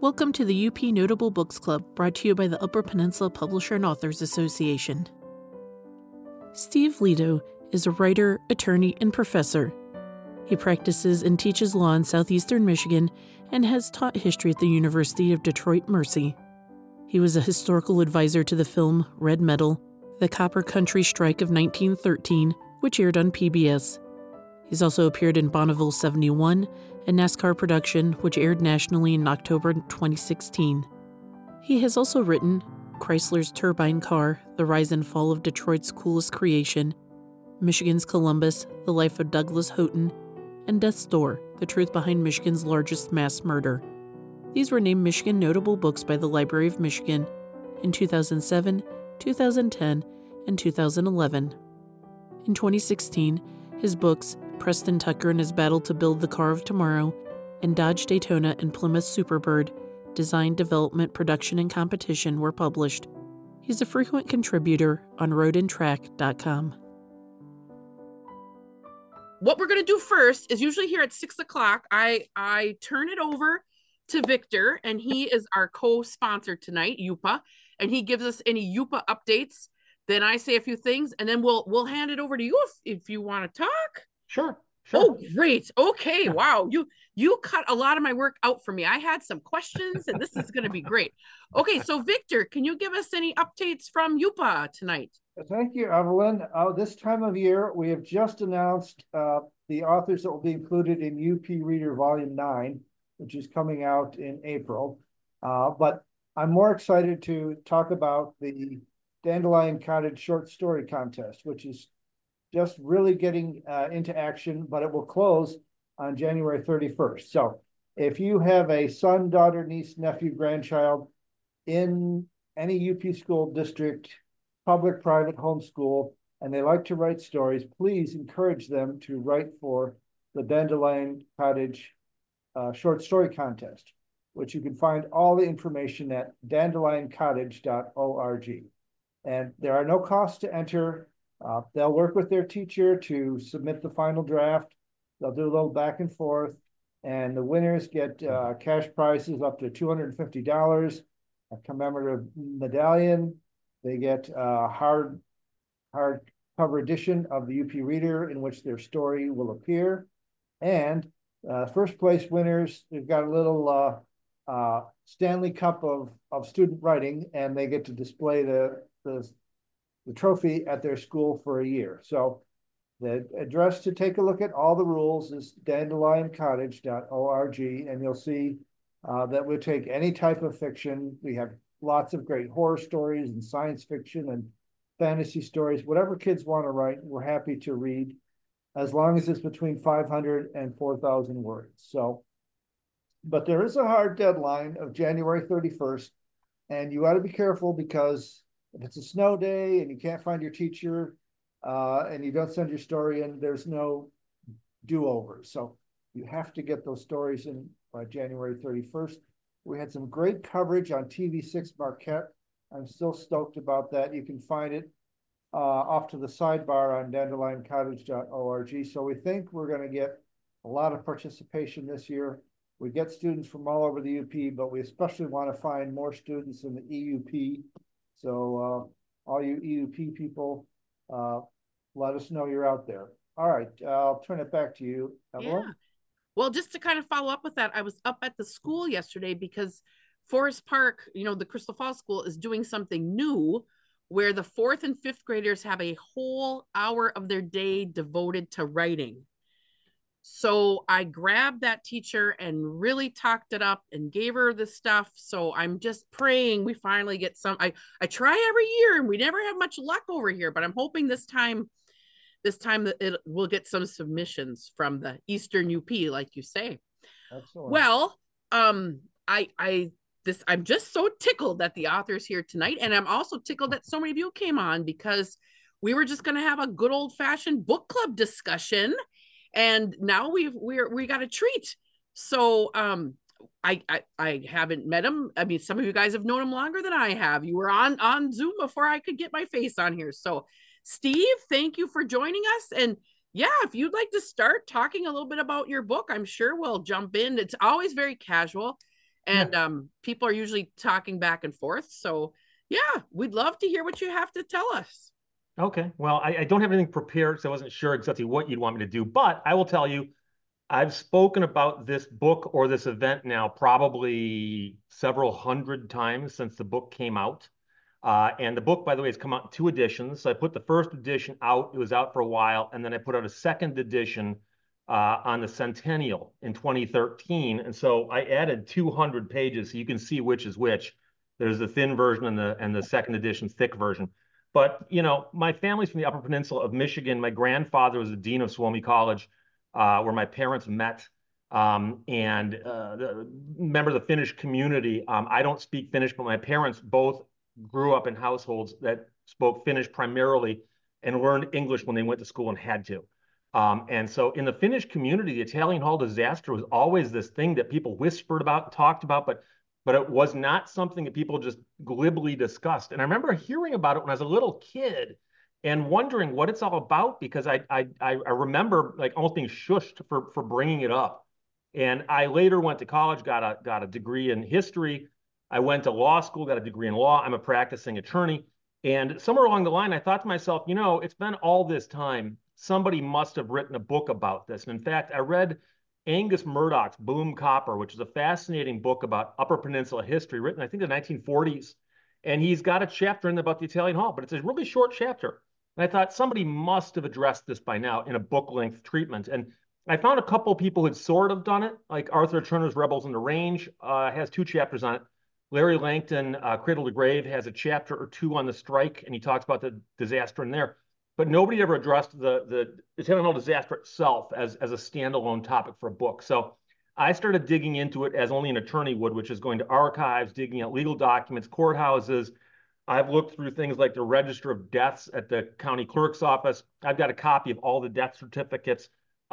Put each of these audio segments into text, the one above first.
Welcome to the UP Notable Books Club, brought to you by the Upper Peninsula Publisher and Authors Association. Steve Lito is a writer, attorney, and professor. He practices and teaches law in southeastern Michigan and has taught history at the University of Detroit Mercy. He was a historical advisor to the film Red Metal, the Copper Country Strike of 1913, which aired on PBS. He's also appeared in Bonneville 71, a NASCAR production which aired nationally in October 2016. He has also written Chrysler's Turbine Car, The Rise and Fall of Detroit's Coolest Creation, Michigan's Columbus, The Life of Douglas Houghton, and Death's Door, The Truth Behind Michigan's Largest Mass Murder. These were named Michigan Notable Books by the Library of Michigan in 2007, 2010, and 2011. In 2016, his books, Preston Tucker and His Battle to Build the Car of Tomorrow, and Dodge Daytona and Plymouth Superbird, Design, Development, Production, and Competition were published. He's a frequent contributor on roadandtrack.com. What we're going to do first is usually here at 6 o'clock, I turn it over to Victor, and he is our co-sponsor tonight, UPA, and he gives us any UPA updates. Then I say a few things, and then we'll hand it over to you if you want to talk. Sure. Oh, great. Okay. Wow. You cut a lot of my work out for me. I had some questions, and this is going to be great. Okay. So Victor, can you give us any updates from UPA tonight? Thank you, Evelyn. This time of year, we have just announced the authors that will be included in UP Reader Volume 9, which is coming out in April. But I'm more excited to talk about the Dandelion Cottage Short Story Contest, which is just really getting into action, but it will close on January 31st. So if you have a son, daughter, niece, nephew, grandchild in any UP school district, public, private, homeschool, and they like to write stories, please encourage them to write for the Dandelion Cottage Short Story Contest, which you can find all the information at dandelioncottage.org. And there are no costs to enter. They'll work with their teacher to submit the final draft. They'll do a little back and forth, and the winners get cash prizes up to $250, a commemorative medallion. They get a hard cover edition of the UP Reader in which their story will appear. And first place winners, they've got a little Stanley Cup of student writing, and they get to display the trophy at their school for a year. So the address to take a look at all the rules is dandelioncottage.org, and you'll see that we'll take any type of fiction. We have lots of great horror stories and science fiction and fantasy stories. Whatever kids want to write, we're happy to read, as long as it's between 500 and 4,000 words. So, but there is a hard deadline of January 31st, and you got to be careful, because if it's a snow day and you can't find your teacher and you don't send your story in, there's no do-over. So you have to get those stories in by January 31st. We had some great coverage on TV6 Marquette. I'm still stoked about that. You can find it off to the sidebar on dandelioncottage.org. So we think we're going to get a lot of participation this year. We get students from all over the UP, but we especially want to find more students in the EUP. So all you EUP people, let us know you're out there. All right, I'll turn it back to you, Evelyn. Yeah. Well, just to kind of follow up with that, I was up at the school yesterday because Forest Park, the Crystal Falls School, is doing something new where the 4th and 5th graders have a whole hour of their day devoted to writing. So I grabbed that teacher and really talked it up and gave her the stuff. So I'm just praying we finally get some. I try every year and we never have much luck over here, but I'm hoping this time that it will get some submissions from the Eastern UP, like you say. Excellent. Well, I'm just so tickled that the author's here tonight, and I'm also tickled that so many of you came on, because we were just going to have a good old-fashioned book club discussion. And now we got a treat. So I haven't met him. I mean, some of you guys have known him longer than I have. You were on Zoom before I could get my face on here. So Steve, thank you for joining us. And yeah, if you'd like to start talking a little bit about your book, I'm sure we'll jump in. It's always very casual. and people are usually talking back and forth. So yeah, we'd love to hear what you have to tell us. Okay. Well, I don't have anything prepared, so I wasn't sure exactly what you'd want me to do, but I will tell you, I've spoken about this book or this event now probably several hundred times since the book came out. And the book, by the way, has come out in 2 editions. So I put the first edition out. It was out for a while. And then I put out a second edition on the centennial in 2013. And so I added 200 pages so you can see which is which. There's the thin version and the second edition thick version. But, you know, my family's from the Upper Peninsula of Michigan. My grandfather was the dean of Suomi College, where my parents met. Member of the Finnish community. I don't speak Finnish, but my parents both grew up in households that spoke Finnish primarily and learned English when they went to school and had to. And so in the Finnish community, the Italian Hall disaster was always this thing that people whispered about, talked about, but it was not something that people just glibly discussed. And I remember hearing about it when I was a little kid and wondering what it's all about, because I remember like almost being shushed for bringing it up. And I later went to college, got a degree in history. I went to law school, got a degree in law. I'm a practicing attorney. And somewhere along the line, I thought to myself, you know, it's been all this time. Somebody must have written a book about this. And in fact, I read Angus Murdoch's Boom Copper, which is a fascinating book about Upper Peninsula history, written, I think, in the 1940s. And he's got a chapter in about the Italian Hall, but it's a really short chapter. And I thought somebody must have addressed this by now in a book-length treatment. And I found a couple of people who'd sort of done it, like Arthur Turner's Rebels in the Range has 2 chapters on it. Larry Langton, Cradle to Grave, has a chapter or 2 on the strike, and he talks about the disaster in there. But nobody ever addressed the Italian Hall disaster itself as a standalone topic for a book. So I started digging into it as only an attorney would, which is going to archives, digging out legal documents, courthouses. I've looked through things like the register of deaths at the county clerk's office. I've got a copy of all the death certificates.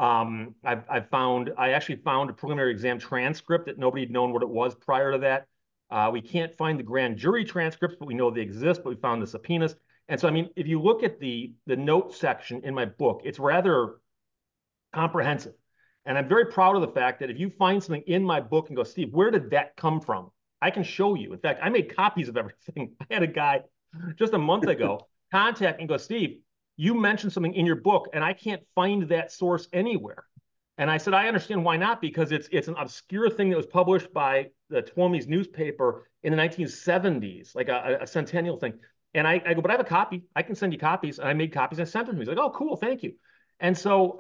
I actually found a preliminary exam transcript that nobody had known what it was prior to that. We can't find the grand jury transcripts, but we know they exist, but we found the subpoenas. And so, I mean, if you look at the notes section in my book, it's rather comprehensive. And I'm very proud of the fact that if you find something in my book and go, Steve, where did that come from? I can show you. In fact, I made copies of everything. I had a guy just a month ago contact me and go, Steve, you mentioned something in your book, and I can't find that source anywhere. And I said, I understand why not, because it's an obscure thing that was published by the Tuomi's newspaper in the 1970s, like a centennial thing. And I go, but I have a copy. I can send you copies. And I made copies and sent them to him. He's like, oh, cool, thank you. And so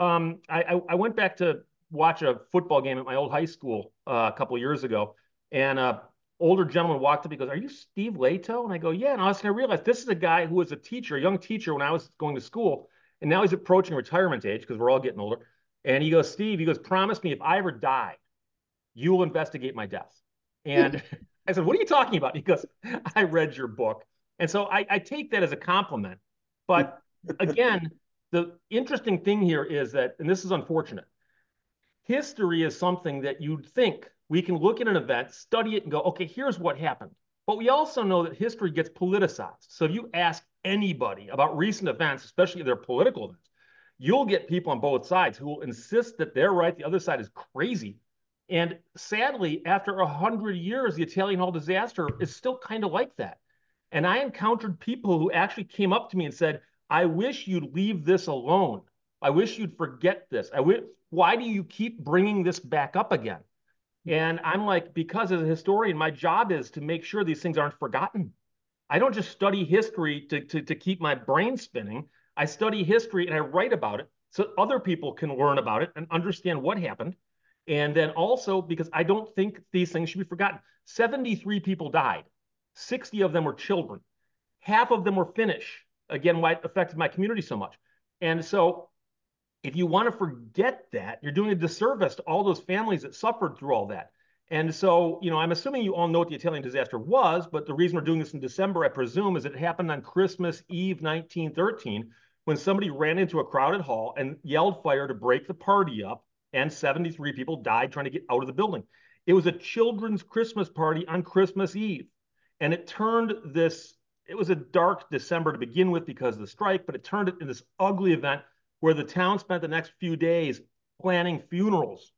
I went back to watch a football game at my old high school a couple of years ago. And older gentleman walked up. He goes, are you Steve Leto? And I go, yeah. And all of a sudden I realized this is a guy who was a teacher, a young teacher when I was going to school. And now he's approaching retirement age because we're all getting older. And he goes, Steve, he goes, promise me if I ever die, you will investigate my death. And I said, what are you talking about? He goes, I read your book. And so I take that as a compliment. But again, the interesting thing here is that, and this is unfortunate, history is something that you'd think we can look at an event, study it, and go, okay, here's what happened. But we also know that history gets politicized. So if you ask anybody about recent events, especially if they're political events, you'll get people on both sides who will insist that they're right, the other side is crazy. And sadly, after 100 years, the Italian Hall disaster is still kind of like that. And I encountered people who actually came up to me and said, I wish you'd leave this alone. I wish you'd forget this. Why do you keep bringing this back up again? And I'm like, because as a historian, my job is to make sure these things aren't forgotten. I don't just study history to keep my brain spinning. I study history and I write about it so other people can learn about it and understand what happened. And then also because I don't think these things should be forgotten. 73 people died. 60 of them were children. Half of them were Finnish. Again, why it affected my community so much. And so if you want to forget that, you're doing a disservice to all those families that suffered through all that. And so, you know, I'm assuming you all know what the Italian disaster was, but the reason we're doing this in December, I presume, is it happened on Christmas Eve, 1913, when somebody ran into a crowded hall and yelled fire to break the party up, and 73 people died trying to get out of the building. It was a children's Christmas party on Christmas Eve. And it turned this, it was a dark December to begin with because of the strike, but it turned it into this ugly event where the town spent the next few days planning funerals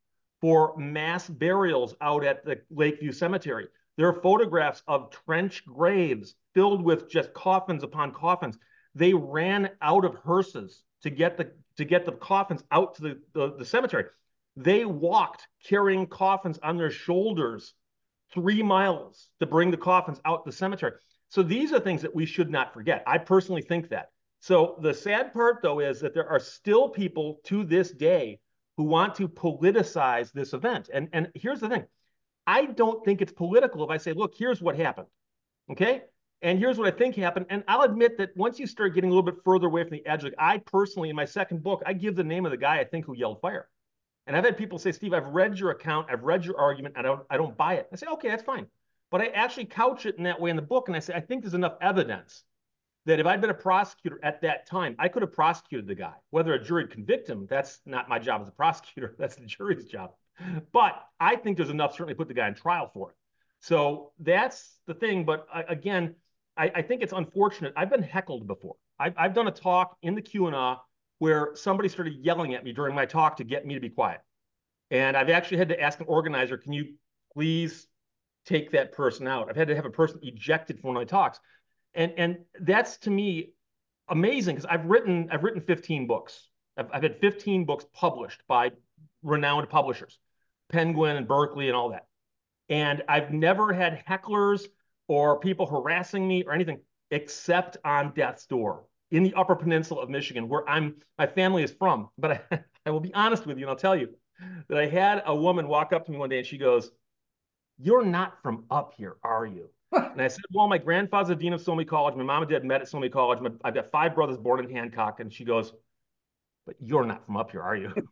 for mass burials out at the Lakeview Cemetery. There are photographs of trench graves filled with just coffins upon coffins. They ran out of hearses to get the coffins out to the cemetery. They walked carrying coffins on their shoulders 3 miles to bring the coffins out the cemetery. So these are things that we should not forget. I personally think that. So the sad part, though, is that there are still people to this day who want to politicize this event. And here's the thing. I don't think it's political if I say, look, here's what happened, okay? And here's what I think happened. And I'll admit that once you start getting a little bit further away from the edge, like I personally, in my second book, I give the name of the guy I think who yelled fire. And I've had people say, Steve, I've read your account, I've read your argument, and I don't buy it. I say, okay, that's fine. But I actually couch it in that way in the book, and I say, I think there's enough evidence that if I'd been a prosecutor at that time, I could have prosecuted the guy. Whether a jury would convict him, that's not my job as a prosecutor. That's the jury's job. But I think there's enough certainly to put the guy on trial for it. So that's the thing. But again, I think it's unfortunate. I've been heckled before. I've done a talk in the Q&A where somebody started yelling at me during my talk to get me to be quiet. And I've actually had to ask an organizer, can you please take that person out? I've had to have a person ejected from one of my talks. And that's, to me, amazing, because I've written 15 books. I've had 15 books published by renowned publishers, Penguin and Berkeley and all that. And I've never had hecklers or people harassing me or anything except on death's door in the Upper Peninsula of Michigan, where my family is from. But I will be honest with you, and I'll tell you that I had a woman walk up to me one day and she goes, "You're not from up here, are you?" And I said, well, my grandfather's a dean of Suomi College. My mom and dad met at Suomi College. I've got 5 brothers born in Hancock. And she goes, "But you're not from up here, are you?"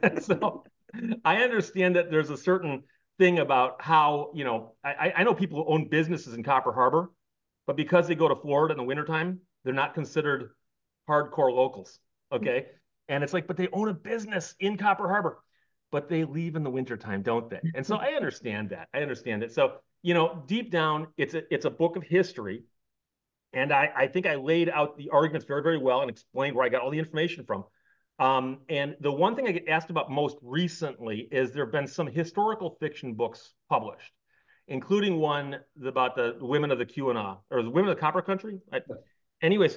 So I understand that there's a certain thing about how, I know people who own businesses in Copper Harbor, but because they go to Florida in the wintertime, they're not considered hardcore locals, okay? And it's like, but they own a business in Copper Harbor, but they leave in the wintertime, don't they? And so I understand that. So, deep down, it's a book of history. And I think I laid out the arguments very, very well and explained where I got all the information from. And the one thing I get asked about most recently is there have been some historical fiction books published, including one about the women of the Q&A, or the women of the Copper Country. Anyways,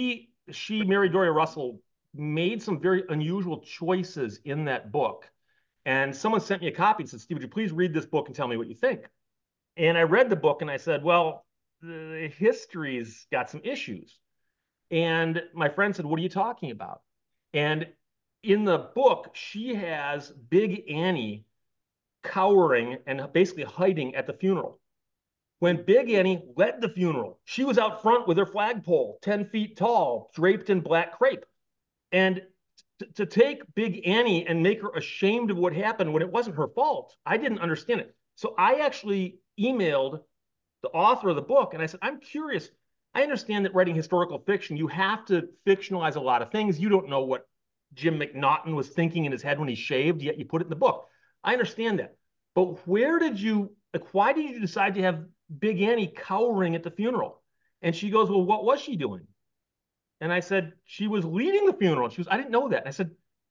Mary Doria Russell, made some very unusual choices in that book. And someone sent me a copy and said, "Steve, would you please read this book and tell me what you think?" And I read the book and I said, well, the history's got some issues. And my friend said, "What are you talking about?" And in the book, she has Big Annie cowering and basically hiding at the funeral. When Big Annie led the funeral, she was out front with her flagpole, 10 feet tall, draped in black crepe. And to take Big Annie and make her ashamed of what happened when it wasn't her fault, I didn't understand it. So I actually emailed the author of the book and I said, "I'm curious. I understand that writing historical fiction, you have to fictionalize a lot of things. You don't know what Jim McNaughton was thinking in his head when he shaved, yet you put it in the book. I understand that. But why did you decide to have Big Annie cowering at the funeral?" And she goes, "Well, what was she doing?" And I said, "She was leading the funeral." She goes, "I didn't know that." And I said,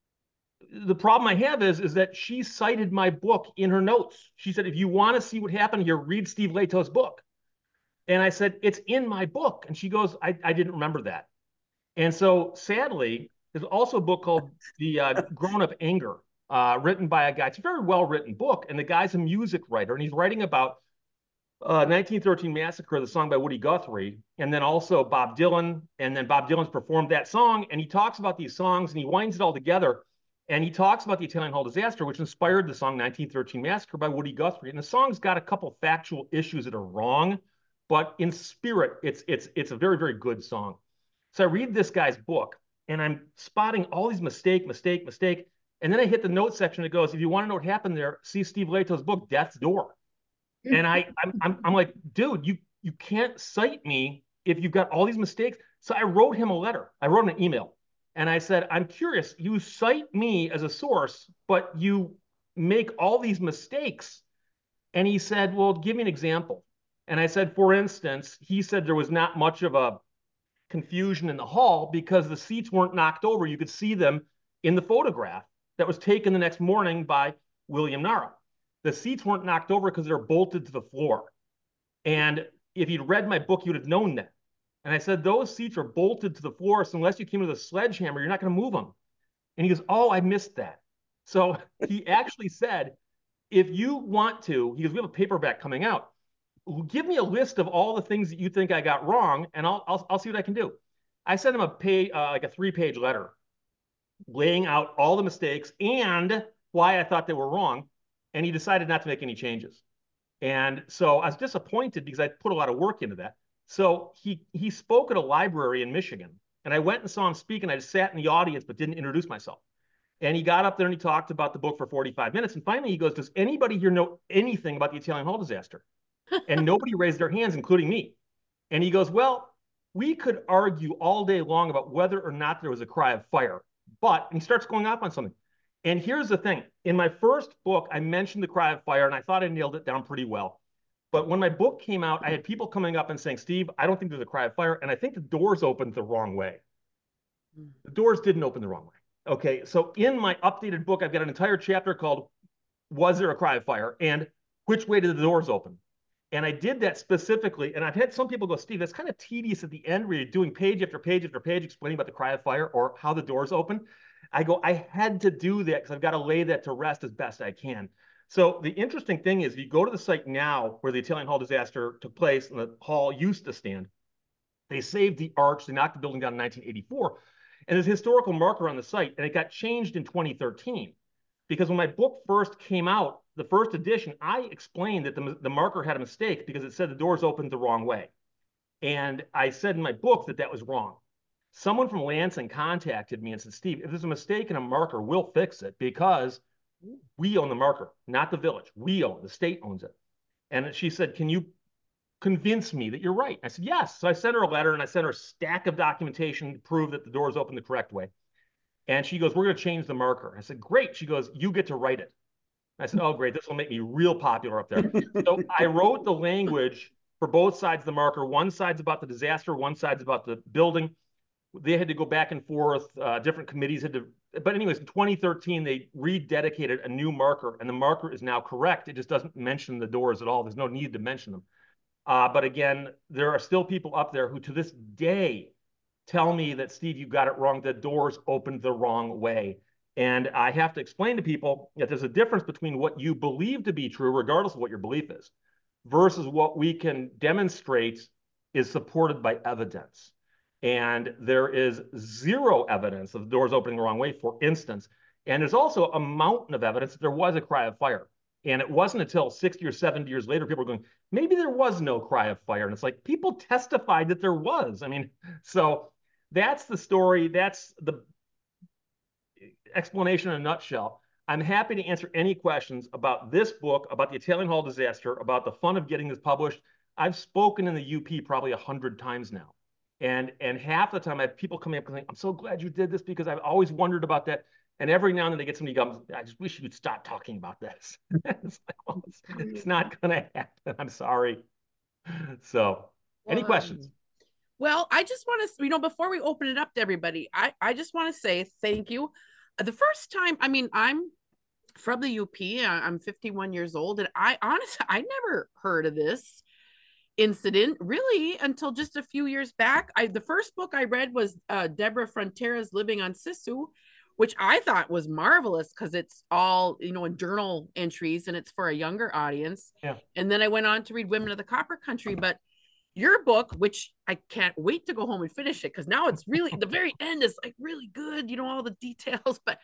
"The problem I have is that she cited my book in her notes. She said, if you want to see what happened here, read Steve Lehto's book." And I said, "It's in my book." And she goes, I didn't remember that. And so sadly, there's also a book called The Grown-Up Anger, written by a guy. It's a very well-written book. And the guy's a music writer. And he's writing about 1913 Massacre, the song by Woody Guthrie, and then also Bob Dylan. And then Bob Dylan's performed that song. And he talks about these songs and he winds it all together. And he talks about the Italian Hall disaster, which inspired the song 1913 Massacre by Woody Guthrie. And the song's got a couple factual issues that are wrong, but in spirit, it's a very, very good song. So I read this guy's book and I'm spotting all these mistake. And then I hit the notes section that goes, if you want to know what happened there, see Steve Lehto's book, Death's Door. And I'm like, dude, you can't cite me if you've got all these mistakes. So I wrote him a letter. I wrote him an email. And I said, "I'm curious, you cite me as a source, but you make all these mistakes." And he said, "Well, give me an example." And I said, "For instance," he said, "there was not much of a confusion in the hall because the seats weren't knocked over. You could see them in the photograph that was taken the next morning by William Nara. The seats weren't knocked over because they're bolted to the floor. And if you'd read my book, you'd have known that. And I said, those seats are bolted to the floor, so unless you came with a sledgehammer, you're not going to move them. And he goes, oh, I missed that. So he actually said, if you want to, he goes, we have a paperback coming out. Give me a list of all the things that you think I got wrong, and I'll see what I can do. I sent him like a 3-page letter laying out all the mistakes and why I thought they were wrong. And he decided not to make any changes. And so I was disappointed because I put a lot of work into that. So he spoke at a library in Michigan, and I went and saw him speak, and I just sat in the audience but didn't introduce myself. And he got up there and he talked about the book for 45 minutes. And finally he goes, does anybody here know anything about the Italian Hall disaster? And nobody raised their hands, including me. And he goes, well, we could argue all day long about whether or not there was a cry of fire. But, and he starts going off on something. And here's the thing. In my first book, I mentioned the cry of fire, and I thought I nailed it down pretty well. But when my book came out, I had people coming up and saying, Steve, I don't think there's a cry of fire. And I think the doors opened the wrong way. The doors didn't open the wrong way. Okay, so in my updated book, I've got an entire chapter called Was There a Cry of Fire? And which way did the doors open? And I did that specifically. And I've had some people go, Steve, that's kind of tedious at the end where you're doing page after page after page explaining about the cry of fire or how the doors open. I go, I had to do that because I've got to lay that to rest as best I can. So the interesting thing is, if you go to the site now where the Italian Hall disaster took place and the hall used to stand, they saved the arch, they knocked the building down in 1984. And there's a historical marker on the site, and it got changed in 2013. Because when my book first came out, the first edition, I explained that the marker had a mistake because it said the doors opened the wrong way. And I said in my book that that was wrong. Someone from Lansing contacted me and said, Steve, if there's a mistake in a marker, we'll fix it because we own the marker, not the village. We own, the state owns it. And she said, can you convince me that you're right? I said, yes. So I sent her a letter and I sent her a stack of documentation to prove that the doors open the correct way. And she goes, we're going to change the marker. I said, great. She goes, you get to write it. I said, oh, great. This will make me real popular up there. So I wrote the language for both sides of the marker. One side's about the disaster. One side's about the building. They had to go back and forth. Different committees had to. But anyways, in 2013, they rededicated a new marker, and the marker is now correct. It just doesn't mention the doors at all. There's no need to mention them. But again, there are still people up there who to this day tell me that, Steve, you got it wrong. The doors opened the wrong way. And I have to explain to people that there's a difference between what you believe to be true, regardless of what your belief is, versus what we can demonstrate is supported by evidence. And there is zero evidence of the doors opening the wrong way, for instance. And there's also a mountain of evidence that there was a cry of fire. And it wasn't until 60 or 70 years later, people were going, maybe there was no cry of fire. And it's like, people testified that there was. I mean, so that's the story. That's the explanation in a nutshell. I'm happy to answer any questions about this book, about the Italian Hall disaster, about the fun of getting this published. I've spoken in the UP probably 100 times now. And half the time I have people coming up and saying, I'm so glad you did this because I've always wondered about that. And every now and then they get somebody who comes, I just wish you would stop talking about this. It's like, well, it's not going to happen. I'm sorry. So any questions? Well, I just want to, before we open it up to everybody, I just want to say thank you. The first time, I mean, I'm from the UP, I'm 51 years old, and I honestly, I never heard of this incident really until just a few years back. The first book I read was Deborah Frontera's Living on Sisu, which I thought was marvelous because it's all, in journal entries and it's for a younger audience. Yeah. And then I went on to read Women of the Copper Country, but your book, which I can't wait to go home and finish it because now it's really, the very end is like really good, all the details, but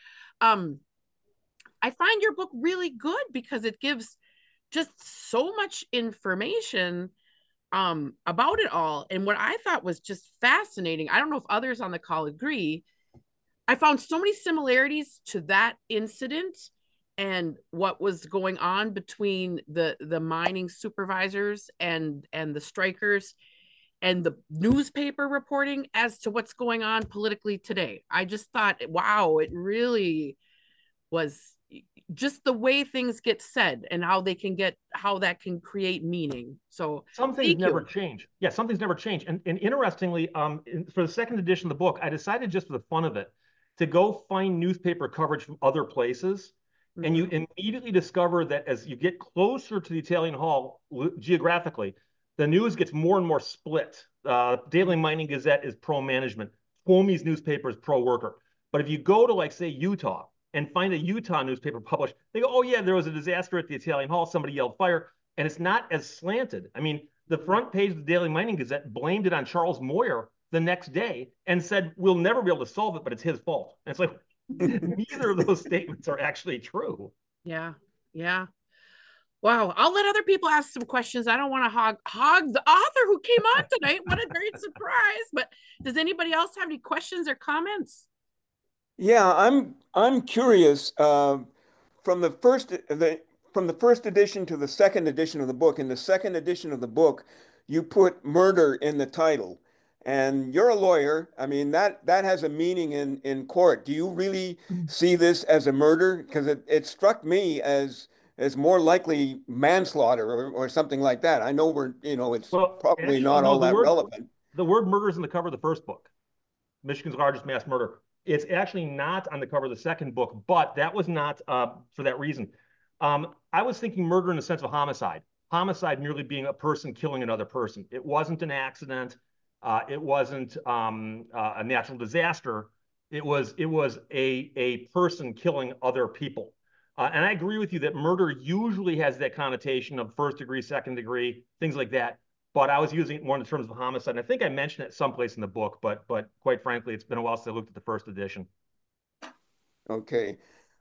I find your book really good because it gives just so much information about it all. And what I thought was just fascinating, I don't know if others on the call agree, I found so many similarities to that incident and what was going on between the mining supervisors and the strikers and the newspaper reporting as to what's going on politically today. I just thought, wow, it really was just the way things get said and how that can create meaning. So some things never change. Yeah, some things never change. And interestingly, for the second edition of the book, I decided just for the fun of it to go find newspaper coverage from other places. And you immediately discover that as you get closer to the Italian Hall geographically, the news gets more and more split. Daily Mining Gazette is pro-management. Cuomo's newspaper is pro-worker. But if you go to, like, say, Utah and find a Utah newspaper published, they go, oh, yeah, there was a disaster at the Italian Hall. Somebody yelled fire. And it's not as slanted. I mean, the front page of the Daily Mining Gazette blamed it on Charles Moyer the next day and said, we'll never be able to solve it, but it's his fault. And it's like, neither of those statements are actually true. Yeah. Yeah. Wow. I'll let other people ask some questions. I don't want to hog the author who came on tonight. What a great surprise. But does anybody else have any questions or comments? Yeah, I'm curious. From the first edition to the second edition of the book. In the second edition of the book, you put murder in the title. And you're a lawyer. I mean, that has a meaning in court. Do you really see this as a murder? Because it struck me as more likely manslaughter or something like that. I know it's probably actually, not all that relevant. The word murder is in the cover of the first book, Michigan's Largest Mass Murder. It's actually not on the cover of the second book, but that was not for that reason. I was thinking murder in the sense of homicide. Homicide merely being a person killing another person. It wasn't an accident. It wasn't a natural disaster. It was a person killing other people. And I agree with you that murder usually has that connotation of first degree, second degree, things like that. But I was using it more in terms of homicide. And I think I mentioned it someplace in the book, but quite frankly, it's been a while since I looked at the first edition. Okay.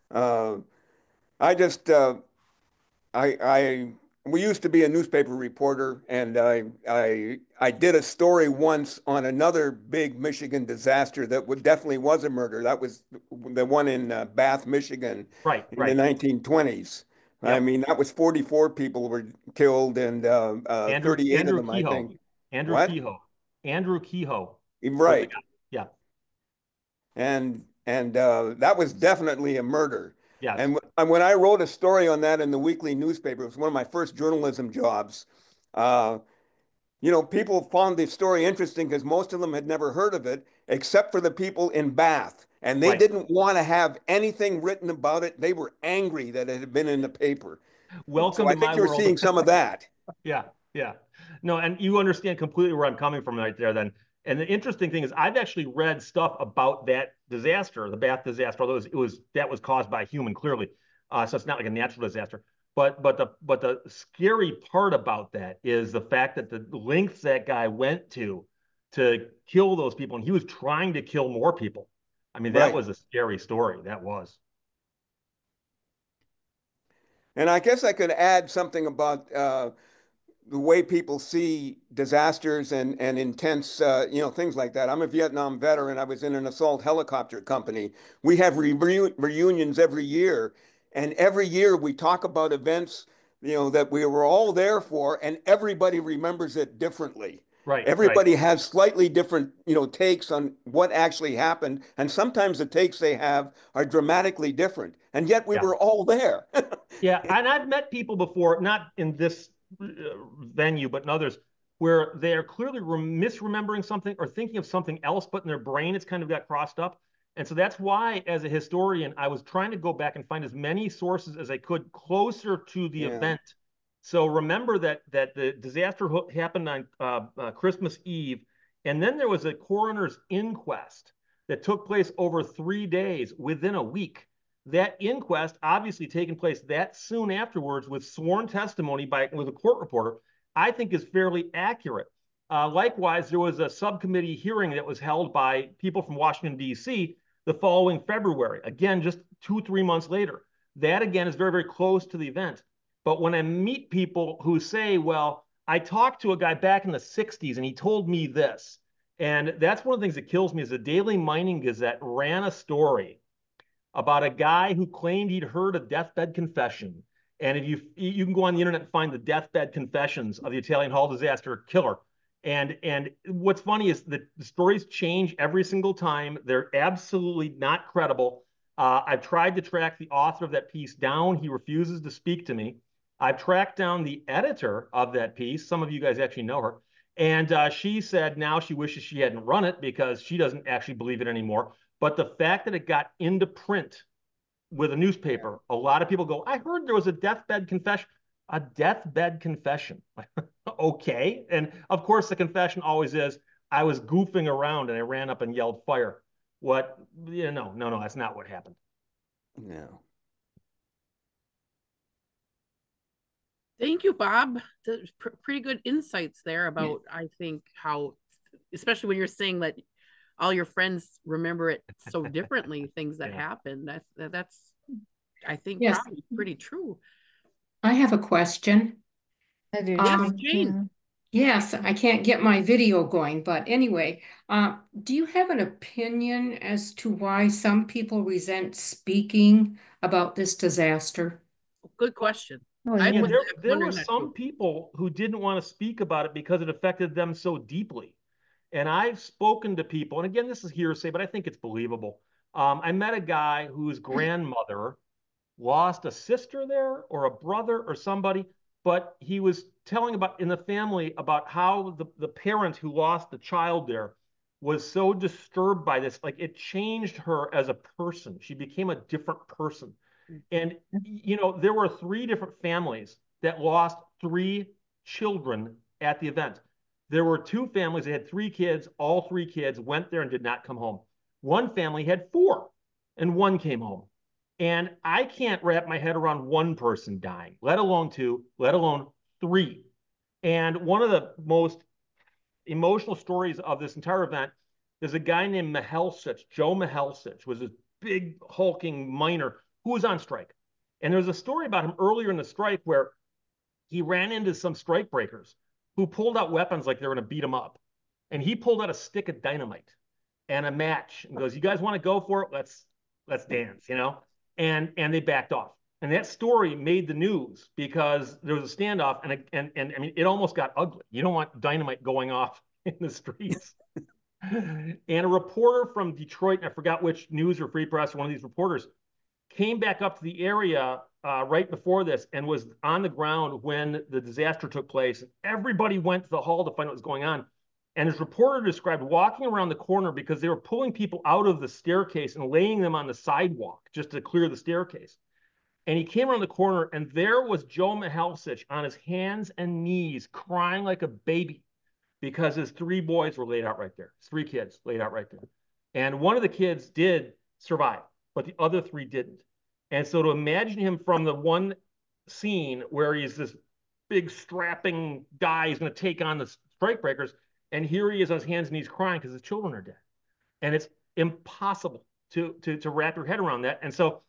We used to be a newspaper reporter, and I did a story once on another big Michigan disaster that definitely was a murder. That was the one in Bath, Michigan, in the 1920s. Yep. I mean, that was 44 people were killed, and 38 of them, I think. Andrew Kehoe. Right. Yeah. And that was definitely a murder. Yes. And when I wrote a story on that in the weekly newspaper, it was one of my first journalism jobs. People found the story interesting because most of them had never heard of it, except for the people in Bath. And they didn't want to have anything written about it. They were angry that it had been in the paper. Welcome to my world. I think you're seeing some of that. Yeah. No, and you understand completely where I'm coming from right there then. And the interesting thing is I've actually read stuff about that disaster, the Bath disaster, although that was caused by a human, clearly. So it's not like a natural disaster. But the scary part about that is the fact that the lengths that guy went to kill those people, and he was trying to kill more people. I mean, that was a scary story. That was. And I guess I could add something about the way people see disasters and intense, things like that. I'm a Vietnam veteran. I was in an assault helicopter company. We have reunions every year. And every year we talk about events, that we were all there for, and everybody remembers it differently. Right. Everybody has slightly different, takes on what actually happened. And sometimes the takes they have are dramatically different. And yet we were all there. Yeah. And I've met people before, not in this venue, but in others, where they're clearly misremembering something or thinking of something else, but in their brain it's kind of got crossed up. And so that's why, as a historian, I was trying to go back and find as many sources as I could closer to the event. So remember that the disaster happened on Christmas Eve, and then there was a coroner's inquest that took place over 3 days within a week. That inquest obviously taking place that soon afterwards with sworn testimony with a court reporter, I think is fairly accurate. Likewise, there was a subcommittee hearing that was held by people from Washington, D.C. the following February, again, just 2-3 months later. That, again, is very, very close to the event. But when I meet people who say, well, I talked to a guy back in the 60s and he told me this, and that's one of the things that kills me is the Daily Mining Gazette ran a story about a guy who claimed he'd heard a deathbed confession. And if you can go on the internet and find the deathbed confessions of the Italian Hall disaster killer. And what's funny is that the stories change every single time. They're absolutely not credible. I've tried to track the author of that piece down. He refuses to speak to me. I've tracked down the editor of that piece. Some of you guys actually know her. And she said now she wishes she hadn't run it because she doesn't actually believe it anymore. But the fact that it got into print with a newspaper, a lot of people go, I heard there was a deathbed confession. A deathbed confession. Okay. And of course, the confession always is, I was goofing around and I ran up and yelled fire. What? Yeah, no, that's not what happened. No. Thank you, Bob. Pretty good insights there about, I think, how, especially when you're saying that all your friends remember it so differently, things that happen. That's I think, probably pretty true. I have a question. I do. Yes, Jane. Yes, I can't get my video going, but anyway, do you have an opinion as to why some people resent speaking about this disaster? Good question. Oh, yeah. There were some people who didn't want to speak about it because it affected them so deeply. And I've spoken to people, and again, this is hearsay, but I think it's believable. I met a guy whose grandmother lost a sister there or a brother or somebody, but he was telling about in the family about how the parent who lost the child there was so disturbed by this, like it changed her as a person. She became a different person. And, you know, there were 3 different families that lost 3 children at the event. There were 2 families that had 3 kids. All 3 kids went there and did not come home. One family had 4 and 1 came home. And I can't wrap my head around 1 person dying, let alone 2, let alone 3. And one of the most emotional stories of this entire event is a guy named Mihelsich. Joe Mihelsich was a big hulking miner who was on strike. And there's a story about him earlier in the strike where he ran into some strike breakers who pulled out weapons like they were going to beat him up. And he pulled out a stick of dynamite and a match and goes, you guys want to go for it? Let's dance, you know? And they backed off. And that story made the news because there was a standoff, and I mean, it almost got ugly. You don't want dynamite going off in the streets. And a reporter from Detroit, and I forgot which news or Free Press, one of these reporters, came back up to the area right before this and was on the ground when the disaster took place. Everybody went to the hall to find out what was going on. And his reporter described walking around the corner because they were pulling people out of the staircase and laying them on the sidewalk just to clear the staircase. And he came around the corner, and there was Joe Mihelsich on his hands and knees crying like a baby because his 3 boys were laid out right there. His 3 kids laid out right there. And one of the kids did survive, but the other 3 didn't. And so to imagine him from the one scene where he's this big strapping guy, he's going to take on the strikebreakers, and here he is on his hands and knees crying because his children are dead. And it's impossible to wrap your head around that. And so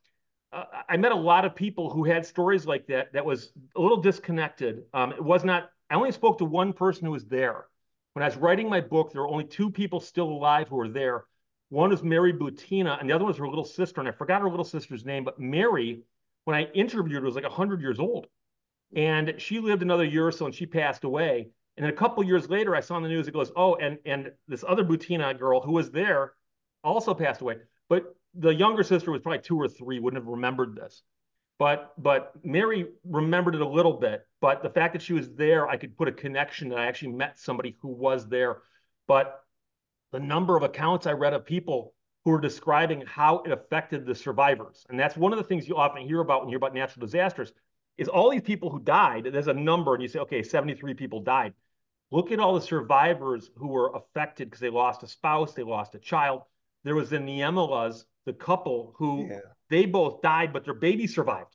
I met a lot of people who had stories like that was a little disconnected. It was not, I only spoke to one person who was there. When I was writing my book, there were only 2 people still alive who were there. One was Mary Butina, and the other was her little sister, and I forgot her little sister's name, but Mary, when I interviewed her, was like 100 years old. And she lived another year or so, and she passed away. And then a couple of years later, I saw on the news, it goes, oh, and this other Butina girl who was there also passed away. But the younger sister was probably 2 or 3, wouldn't have remembered this. But Mary remembered it a little bit. But the fact that she was there, I could put a connection that I actually met somebody who was there. But the number of accounts I read of people who were describing how it affected the survivors. And that's one of the things you often hear about when you hear about natural disasters, is all these people who died, there's a number, and you say, okay, 73 people died. Look at all the survivors who were affected because they lost a spouse, they lost a child. There was the Niemelas, the couple who they both died, but their baby survived.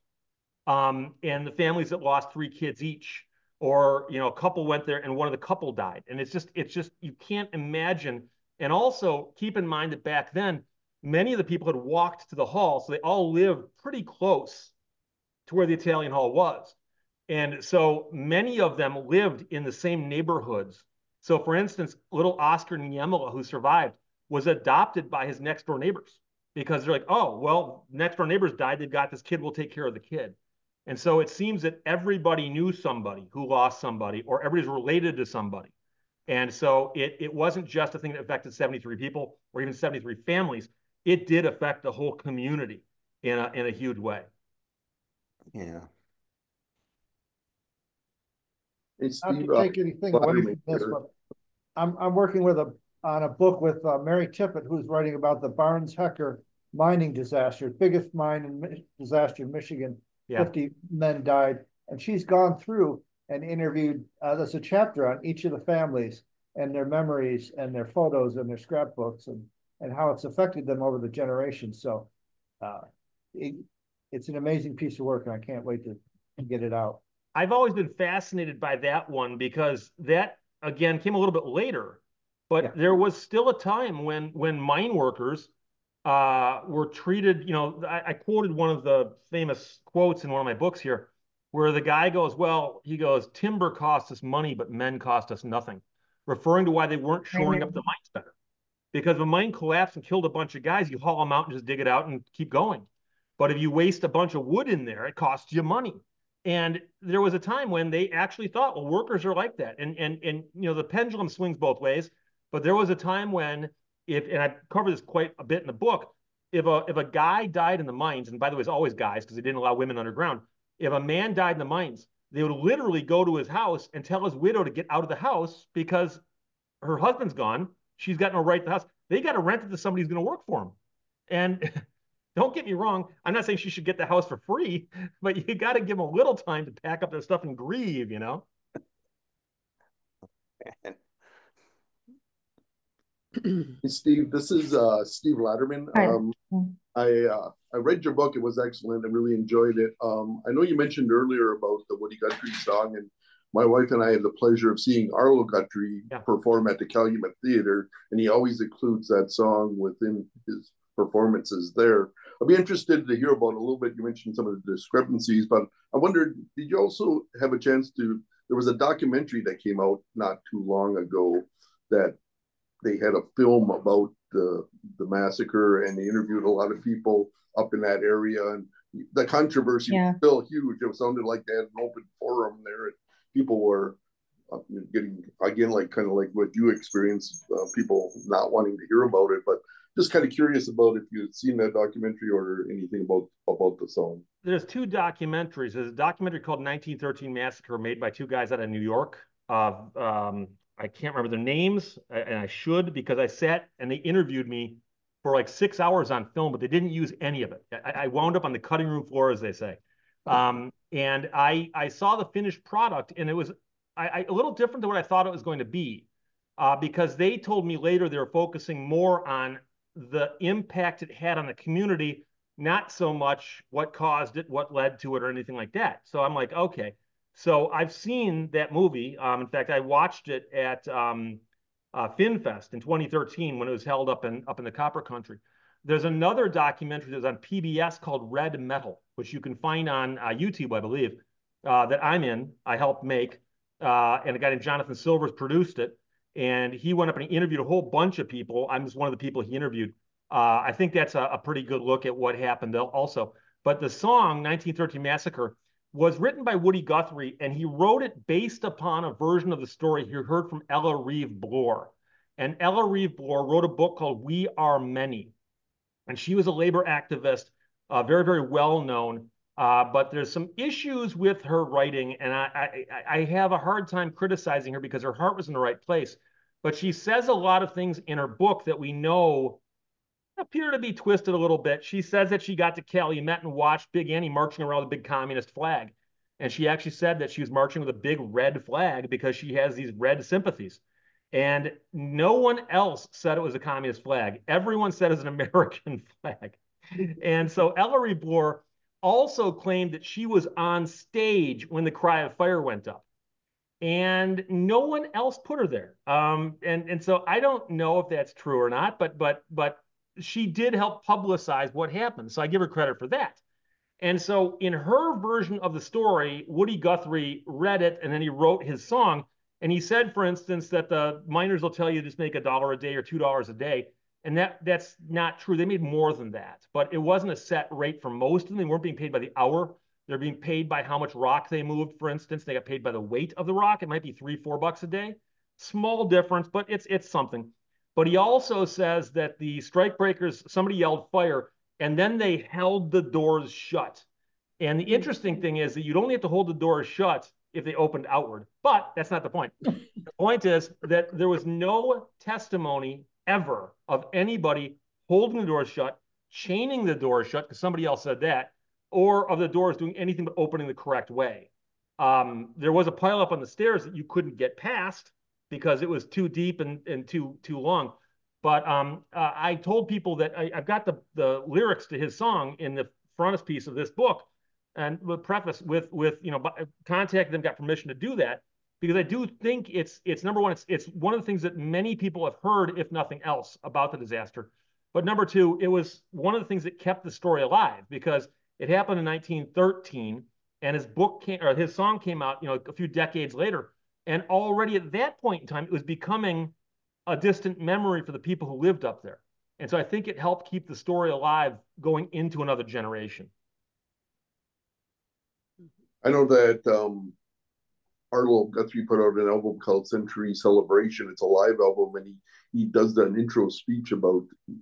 And the families that lost 3 kids each, or, you know, a couple went there and one of the couple died. And it's just, you can't imagine. And also keep in mind that back then, many of the people had walked to the hall. So they all lived pretty close to where the Italian Hall was. And so many of them lived in the same neighborhoods. So for instance, little Oscar Niemela, who survived, was adopted by his next door neighbors because they're like, oh, well, next door neighbors died. They've got this kid. We'll take care of the kid. And so it seems that everybody knew somebody who lost somebody, or everybody's related to somebody. And so it wasn't just a thing that affected 73 people or even 73 families. It did affect the whole community in a huge way. Yeah. Not to take anything away from this, but I'm working on a book with Mary Tippett, who's writing about the Barnes Hecker mining disaster, biggest disaster in Michigan. Yeah. 50 men died. And she's gone through and interviewed, there's a chapter on each of the families and their memories and their photos and their scrapbooks and how it's affected them over the generations. So it's an amazing piece of work, and I can't wait to get it out. I've always been fascinated by that one because that, again, came a little bit later, but there was still a time when mine workers were treated, I quoted one of the famous quotes in one of my books here, where the guy goes, timber cost us money, but men cost us nothing, referring to why they weren't shoring up the mines better. Because if a mine collapsed and killed a bunch of guys, you haul them out and just dig it out and keep going. But if you waste a bunch of wood in there, it costs you money. And there was a time when they actually thought, well, workers are like that. And the pendulum swings both ways. But there was a time when, and I cover this quite a bit in the book, if a guy died in the mines, and by the way, it's always guys because they didn't allow women underground. If a man died in the mines, they would literally go to his house and tell his widow to get out of the house because her husband's gone. She's got no right to the house. They got to rent it to somebody who's going to work for them. And don't get me wrong, I'm not saying she should get the house for free, but you got to give them a little time to pack up their stuff and grieve, Hey, Steve, this is Steve Latterman. I read your book. It was excellent. I really enjoyed it. I know you mentioned earlier about the Woody Guthrie song, and my wife and I had the pleasure of seeing Arlo Guthrie perform at the Calumet Theater, and he always includes that song within his performances there. I'd be interested to hear about it a little bit. You mentioned some of the discrepancies, but I wondered, did you also have a chance to, there was a documentary that came out not too long ago that they had a film about the massacre, and they interviewed a lot of people up in that area, and the controversy was still huge. It sounded like they had an open forum there, and people were getting, again, kind of like what you experienced, people not wanting to hear about it, but just kind of curious about if you had seen that documentary or anything about the song. There's two documentaries. There's a documentary called 1913 Massacre made by two guys out of New York. I can't remember their names, and I should, because I sat and they interviewed me for like 6 hours on film, but they didn't use any of it. I wound up on the cutting room floor, as they say. And I saw the finished product, and it was a little different than what I thought it was going to be, because they told me later they were focusing more on the impact it had on the community, not so much what caused it, what led to it, or anything like that. So I'm like, okay. So I've seen that movie. In fact, I watched it at FinFest in 2013 when it was held up in the Copper Country. There's another documentary that's on PBS called Red Metal, which you can find on YouTube, I believe, that I'm in. I helped make, and a guy named Jonathan Silvers produced it. And he went up and he interviewed a whole bunch of people. I'm just one of the people he interviewed. I think that's a pretty good look at what happened also. But the song, 1913 Massacre, was written by Woody Guthrie, and he wrote it based upon a version of the story he heard from Ella Reeve Bloor. And Ella Reeve Bloor wrote a book called We Are Many. And she was a labor activist, very, very well known. But there's some issues with her writing, and I have a hard time criticizing her because her heart was in the right place. But she says a lot of things in her book that we know appear to be twisted a little bit. She says that she got to Calumet and watched Big Annie marching around with a big communist flag. And she actually said that she was marching with a big red flag because she has these red sympathies. And no one else said it was a communist flag. Everyone said it was an American flag. And so Ella Reeve Bloor also claimed that she was on stage when the cry of fire went up. And no one else put her there. And so I don't know if that's true or not, but she did help publicize what happened. So I give her credit for that. And so in her version of the story, Woody Guthrie read it, and then he wrote his song. And he said, for instance, that the miners will tell you just make $1 a day or $2 a day. And that's not true. They made more than that. But it wasn't a set rate for most of them. They weren't being paid by the hour. They're being paid by how much rock they moved, for instance. They got paid by the weight of the rock. It might be $3-4 a day. Small difference, but it's something. But he also says that the strikebreakers, somebody yelled fire, and then they held the doors shut. And the interesting thing is that you'd only have to hold the doors shut if they opened outward. But that's not the point. The point is that there was no testimony ever of anybody holding the doors shut, chaining the doors shut, because somebody else said that, or of the doors doing anything but opening the correct way. There was a pileup on the stairs that you couldn't get past because it was too deep and too long. But I told people that I've got the lyrics to his song in the frontispiece of this book, and the preface with contacted them, got permission to do that, because I do think it's number one, it's one of the things that many people have heard, if nothing else, about the disaster. But number two, it was one of the things that kept the story alive, because it happened in 1913, and his song came out, a few decades later, and already at that point in time, it was becoming a distant memory for the people who lived up there. And so I think it helped keep the story alive going into another generation. I know that Arlo Guthrie put out an album called Century Celebration. It's a live album, and he does an intro speech about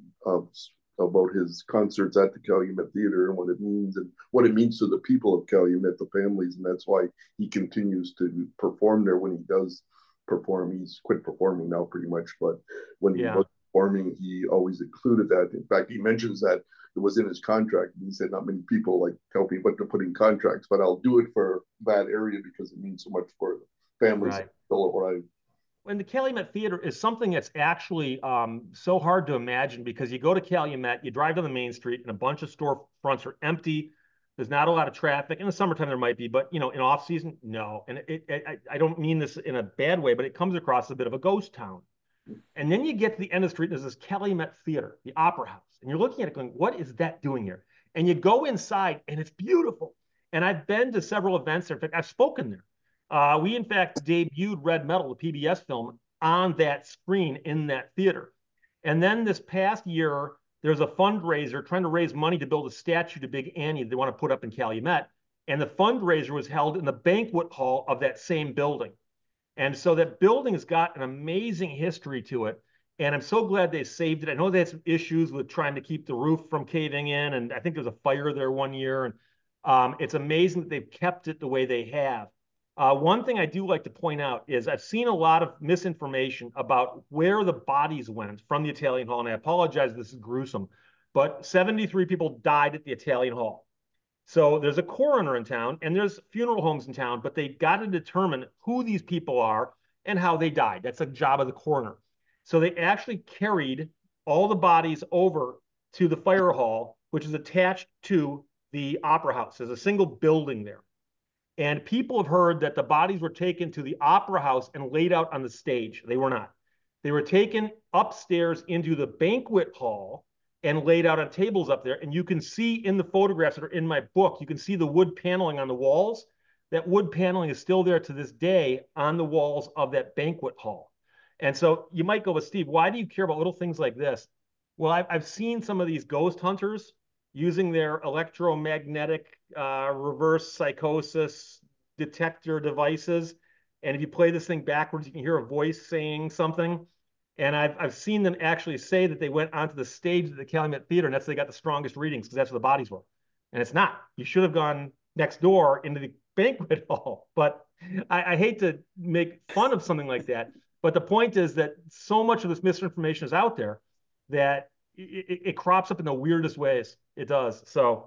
his concerts at the Calumet Theater and what it means to the people of Calumet, the families, and that's why he continues to perform there when he does perform. He's quit performing now pretty much, but when he was performing, he always included that. In fact, he mentions that it was in his contract. He said, not many people tell me what to put in contracts, but I'll do it for that area because it means so much for the families still alive. And the Calumet Theater is something that's actually so hard to imagine, because you go to Calumet, you drive down the main street, and a bunch of storefronts are empty. There's not a lot of traffic. In the summertime, there might be, but in off season, no. And I don't mean this in a bad way, but it comes across as a bit of a ghost town. And then you get to the end of the street, and there's this Calumet Theater, the Opera House, and you're looking at it going, what is that doing here? And you go inside, and it's beautiful. And I've been to several events there. In fact, I've spoken there. We, in fact, debuted Red Metal, the PBS film, on that screen in that theater. And then this past year, there's a fundraiser trying to raise money to build a statue to Big Annie they want to put up in Calumet. And the fundraiser was held in the banquet hall of that same building. And so that building has got an amazing history to it. And I'm so glad they saved it. I know they had some issues with trying to keep the roof from caving in. And I think there was a fire there one year. And it's amazing that they've kept it the way they have. One thing I do like to point out is I've seen a lot of misinformation about where the bodies went from the Italian Hall. And I apologize if this is gruesome, but 73 people died at the Italian Hall. So there's a coroner in town, and there's funeral homes in town, but they got to determine who these people are and how they died. That's a job of the coroner. So they actually carried all the bodies over to the fire hall, which is attached to the Opera House. There's a single building there. And people have heard that the bodies were taken to the Opera House and laid out on the stage. They were not. They were taken upstairs into the banquet hall and laid out on tables up there. And you can see in the photographs that are in my book, you can see the wood paneling on the walls. That wood paneling is still there to this day on the walls of that banquet hall. And so you might go, with Steve, why do you care about little things like this? Well, I've seen some of these ghost hunters using their electromagnetic reverse psychosis detector devices. And if you play this thing backwards, you can hear a voice saying something. And I've seen them actually say that they went onto the stage at the Calumet Theater, and that's they got the strongest readings, because that's where the bodies were. And it's not. You should have gone next door into the banquet hall. But I hate to make fun of something like that. But the point is that so much of this misinformation is out there that it crops up in the weirdest ways. It does. So.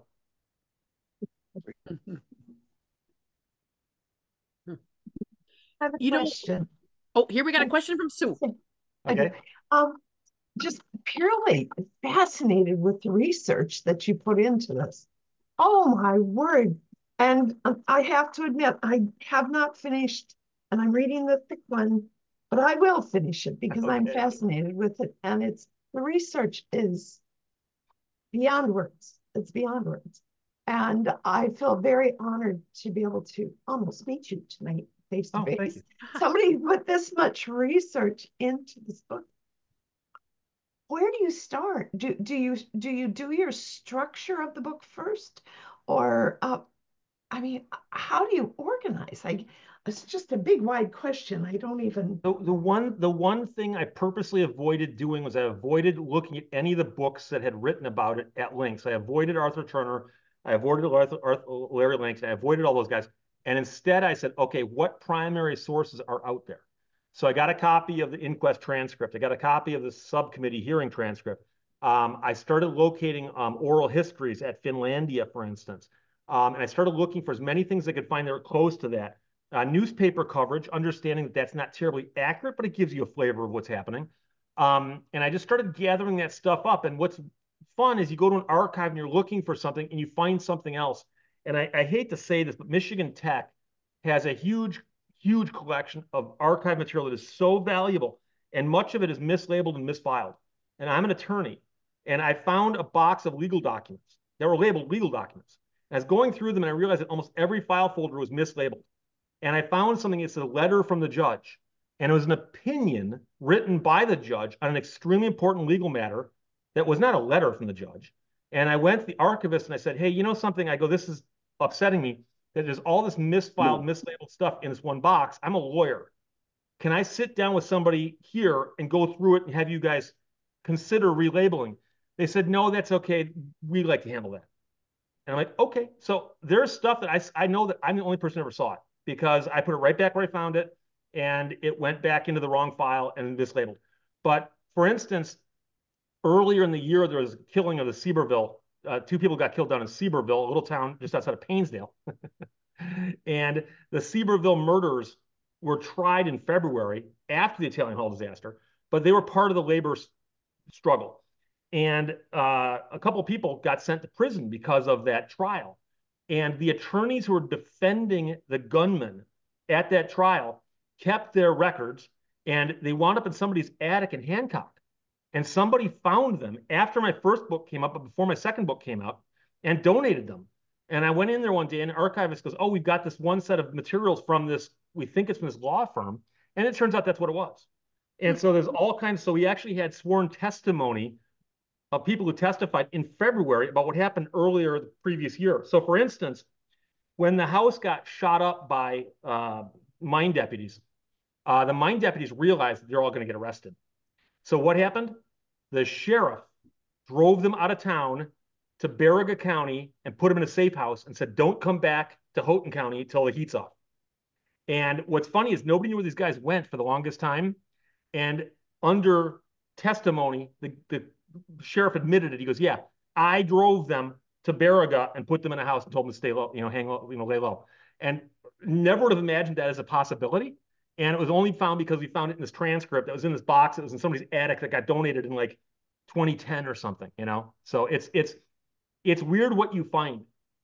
I have a question. Oh, here we got a question from Sue. Okay. Just purely fascinated with the research that you put into this. Oh my word. And I have to admit, I have not finished, and I'm reading the thick one, but I will finish it because I'm fascinated with it. And the research is beyond words. It's beyond words. And I feel very honored to be able to almost meet you tonight face to face. Somebody put this much research into this book. Where do you start? Do you do your structure of the book first, or I mean, how do you organize? It's just a big, wide question. I don't even. The one thing I purposely avoided doing was I avoided looking at any of the books that had written about it at links. I avoided Arthur Turner. I avoided Larry Links. I avoided all those guys. And instead I said, okay, what primary sources are out there? So I got a copy of the inquest transcript. I got a copy of the subcommittee hearing transcript. I started locating oral histories at Finlandia, for instance. And I started looking for as many things I could find that were close to that. Newspaper coverage, understanding that that's not terribly accurate, but it gives you a flavor of what's happening. And I just started gathering that stuff up. And what's fun is you go to an archive and you're looking for something and you find something else. And I hate to say this, but Michigan Tech has a huge, huge collection of archive material that is so valuable. And much of it is mislabeled and misfiled. And I'm an attorney. And I found a box of legal documents that were labeled legal documents. And I was going through them and I realized that almost every file folder was mislabeled. And I found something, it's a letter from the judge. And it was an opinion written by the judge on an extremely important legal matter that was not a letter from the judge. And I went to the archivist and I said, hey, you know something? I go, this is upsetting me that there's all this misfiled, mislabeled stuff in this one box. I'm a lawyer. Can I sit down with somebody here and go through it and have you guys consider relabeling? They said, no, that's okay. We like to handle that. And I'm like, okay. So there's stuff that I know that I'm the only person who ever saw it because I put it right back where I found it and it went back into the wrong file and mislabeled. But for instance, earlier in the year, there was a killing of the Seaborville. 2 people got killed down in Seaborville, a little town just outside of Painesdale. And the Seaborville murders were tried in February after the Italian Hall disaster, but they were part of the labor struggle. And a couple of people got sent to prison because of that trial. And the attorneys who were defending the gunman at that trial kept their records, and they wound up in somebody's attic in Hancock. And somebody found them after my first book came out, but before my second book came out, and donated them. And I went in there one day, and the archivist goes, oh, we've got this one set of materials from this, we think it's from this law firm. And it turns out that's what it was. And so there's all kinds. So we actually had sworn testimony of people who testified in February about what happened earlier the previous year. So for instance, when the house got shot up by mine deputies, the mine deputies realized that they're all going to get arrested. So what happened? The sheriff drove them out of town to Baraga County and put them in a safe house and said, don't come back to Houghton County until the heat's off. And what's funny is nobody knew where these guys went for the longest time. And under testimony, the sheriff admitted it. He goes, yeah, I drove them to Baraga and put them in a house and told them to stay low, hang low, lay low. And never would have imagined that as a possibility. And it was only found because we found it in this transcript that was in this box. It was in somebody's attic that got donated in like 2010 or something, So it's weird what you find.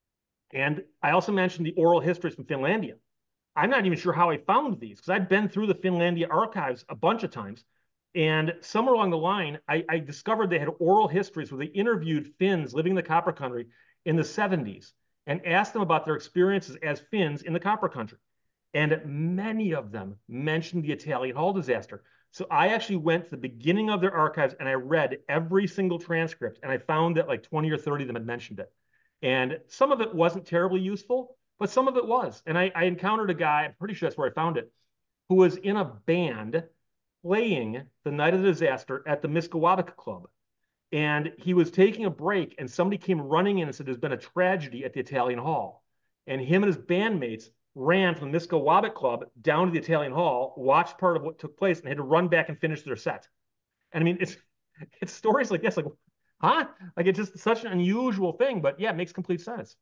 And I also mentioned the oral histories from Finlandia. I'm not even sure how I found these because I've been through the Finlandia archives a bunch of times. And somewhere along the line, I discovered they had oral histories where they interviewed Finns living in the Copper Country in the 70s and asked them about their experiences as Finns in the Copper Country. And many of them mentioned the Italian Hall disaster. So I actually went to the beginning of their archives and I read every single transcript. And I found that like 20 or 30 of them had mentioned it. And some of it wasn't terribly useful, but some of it was. And I encountered a guy, I'm pretty sure that's where I found it, who was in a band playing the night of the disaster at the Misquabica Club. And he was taking a break and somebody came running in and said, there's been a tragedy at the Italian Hall. And him and his bandmates ran from the Misquabica Club down to the Italian Hall, watched part of what took place, and had to run back and finish their set. And I mean, it's stories like this, like, huh? Like it's just such an unusual thing, but yeah, it makes complete sense.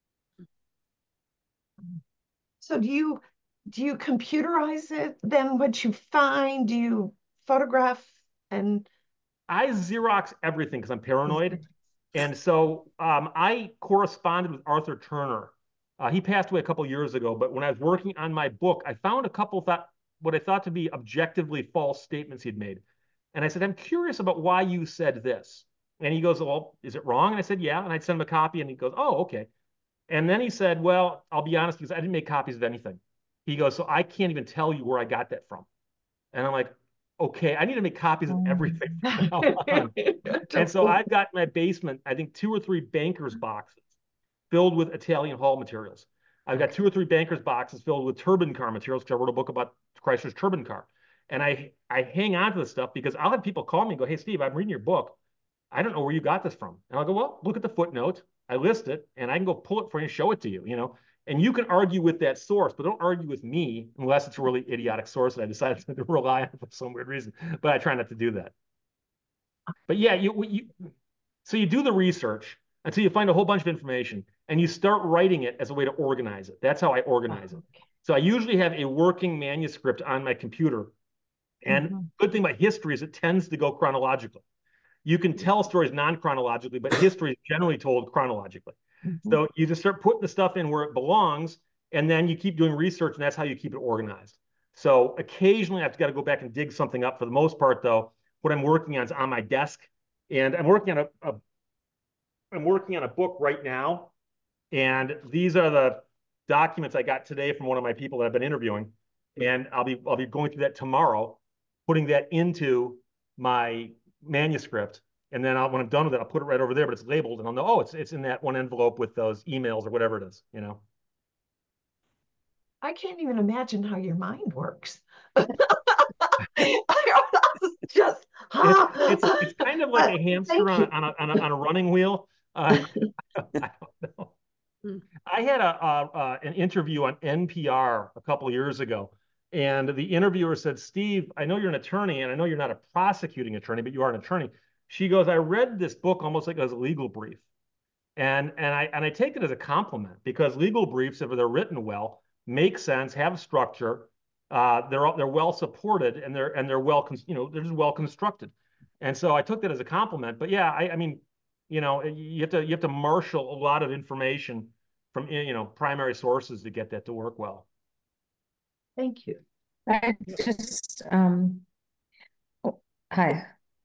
So do you computerize it then what you find? Do you photograph? And I Xerox everything because I'm paranoid. And so I corresponded with Arthur Turner. He passed away a couple years ago, but when I was working on my book, I found a couple what I thought to be objectively false statements he'd made. And I said, I'm curious about why you said this. And he goes, well, is it wrong? And I said, yeah. And I'd send him a copy and he goes, oh, okay. And then he said, well, I'll be honest, because I didn't make copies of anything. He goes, so I can't even tell you where I got that from. And I'm like, okay, I need to make copies of everything from now on. And so I've got in my basement, I think 2 or 3 banker's boxes filled with Italian Hall materials. I've got 2 or 3 banker's boxes filled with turbine car materials because I wrote a book about Chrysler's turbine car. And I hang on to this stuff because I'll have people call me and go, hey, Steve, I'm reading your book. I don't know where you got this from. And I'll go, well, look at the footnote. I list it and I can go pull it for you and show it to you, And you can argue with that source, but don't argue with me unless it's a really idiotic source that I decided to rely on for some weird reason. But I try not to do that. But yeah, so you do the research until you find a whole bunch of information and you start writing it as a way to organize it. That's how I organize it. So I usually have a working manuscript on my computer. And good thing about history is it tends to go chronologically. You can tell stories non-chronologically, but history is generally told chronologically. So you just start putting the stuff in where it belongs, and then you keep doing research, and that's how you keep it organized. So occasionally I've got to go back and dig something up. For the most part, though, what I'm working on is on my desk, and I'm working on a book right now, and these are the documents I got today from one of my people that I've been interviewing, and I'll be going through that tomorrow, putting that into my manuscript, and then when I'm done with it, I'll put it right over there, but it's labeled, and I'll know, oh, it's in that one envelope with those emails or whatever it is, you know. I can't even imagine how your mind works. Just it's kind of like a hamster on a running wheel. I don't know. I had an interview on NPR a couple of years ago, and the interviewer said, "Steve, I know you're an attorney, and I know you're not a prosecuting attorney, but you are an attorney." She goes, "I read this book almost like it was a legal brief," and I take it as a compliment, because legal briefs, if they're written well, make sense, have structure, they're well supported, and they're well they're just well constructed, and so I took that as a compliment. But yeah, I mean, you have to marshal a lot of information from primary sources to get that to work well. Thank you. I just hi.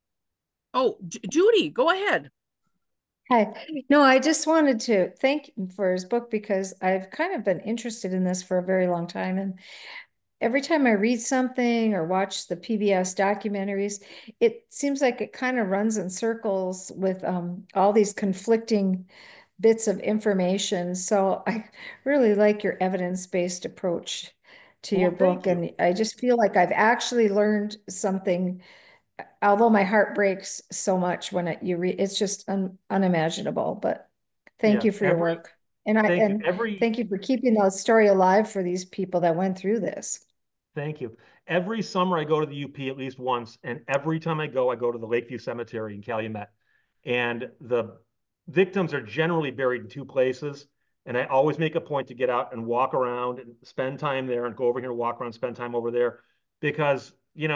Oh, Judy, go ahead. Hi. No, I just wanted to thank him for his book, because I've kind of been interested in this for a very long time. And every time I read something or watch the PBS documentaries, it seems like it kind of runs in circles with all these conflicting bits of information. So I really like your evidence-based approach to your book. And I just feel like I've actually learned something, although my heart breaks so much when you read. It's just unimaginable. But thank you for your work. And thank you for keeping the story alive for these people that went through this. Thank you. Every summer I go to the UP at least once, and every time I go to the Lakeview Cemetery in Calumet. And the victims are generally buried in two places. And I always make a point to get out and walk around and spend time there, and go over here and walk around, spend time over there, because,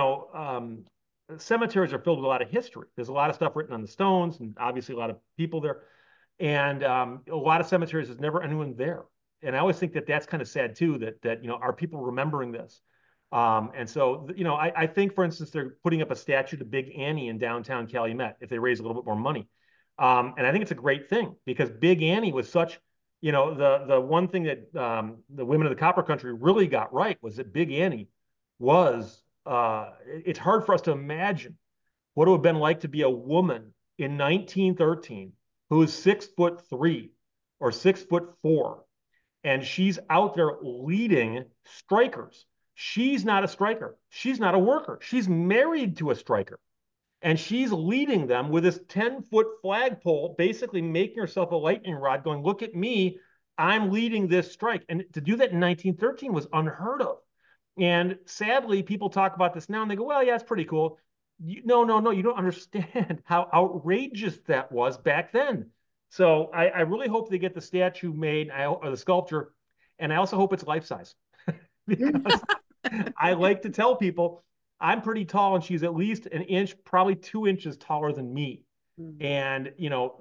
cemeteries are filled with a lot of history. There's a lot of stuff written on the stones, and obviously a lot of people there. And a lot of cemeteries, there's never anyone there. And I always think that that's kind of sad too, that are people remembering this? And so, I think, for instance, they're putting up a statue to Big Annie in downtown Calumet if they raise a little bit more money. And I think it's a great thing, because Big Annie was such, the one thing that the women of the Copper Country really got right was that Big Annie was, it's hard for us to imagine what it would have been like to be a woman in 1913 who is 6'3" or 6'4", and she's out there leading strikers. She's not a striker. She's not a worker. She's married to a striker. And she's leading them with this 10-foot flagpole, basically making herself a lightning rod, going, "Look at me, I'm leading this strike." And to do that in 1913 was unheard of. And sadly, people talk about this now and they go, "Well, yeah, it's pretty cool." No, you don't understand how outrageous that was back then. So I really hope they get the statue made, or the sculpture, and I also hope it's life-size. Because I like to tell people, I'm pretty tall, and she's at least an inch, probably 2 inches taller than me. And,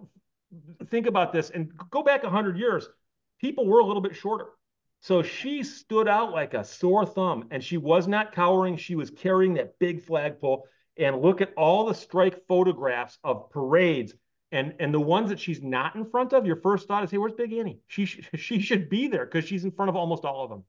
think about this, and go back 100 years, people were a little bit shorter. So she stood out like a sore thumb, and she was not cowering. She was carrying that big flagpole. And look at all the strike photographs of parades, and the ones that she's not in front of, your first thought is, hey, where's Big Annie? She should be there, because she's in front of almost all of them.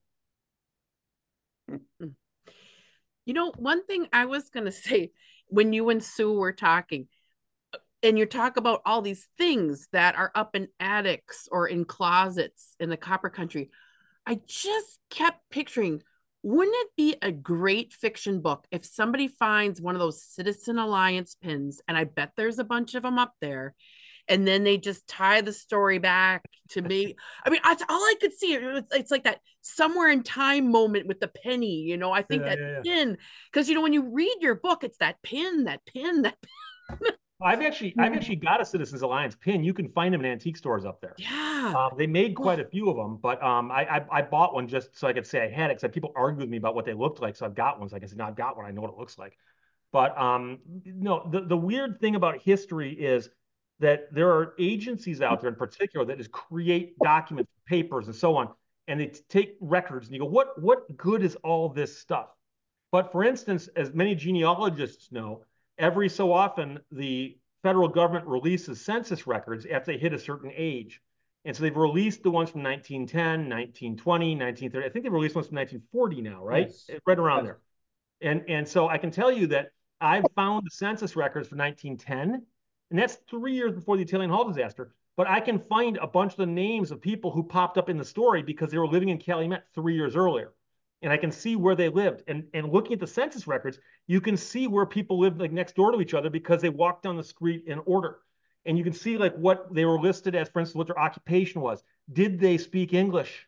One thing I was going to say, when you and Sue were talking, and you talk about all these things that are up in attics or in closets in the Copper Country, I just kept picturing, wouldn't it be a great fiction book if somebody finds one of those Citizen Alliance pins, and I bet there's a bunch of them up there, and then they just tie the story back to me. I mean, that's all I could see. It's like that Somewhere in Time moment with the penny, I think pin, because, when you read your book, it's that pin. I've actually got a Citizens Alliance pin. You can find them in antique stores up there. Yeah. They made quite a few of them, but I bought one just so I could say I had it, because people argued with me about what they looked like. So I've got one. So I said, no, I've got one. I know what it looks like. But no, the weird thing about history is that there are agencies out there in particular that just create documents, papers, and so on, and they take records, and you go, what good is all this stuff? But for instance, as many genealogists know, every so often the federal government releases census records after they hit a certain age. And so they've released the ones from 1910, 1920, 1930. I think they've released ones from 1940 now, right? Yes. Right around there. And so I can tell you that I've found the census records for 1910, and that's 3 years before the Italian Hall disaster. But I can find a bunch of the names of people who popped up in the story because they were living in Calumet 3 years earlier. And I can see where they lived. And looking at the census records, you can see where people lived like next door to each other because they walked down the street in order. And you can see like what they were listed as, for instance, what their occupation was. Did they speak English?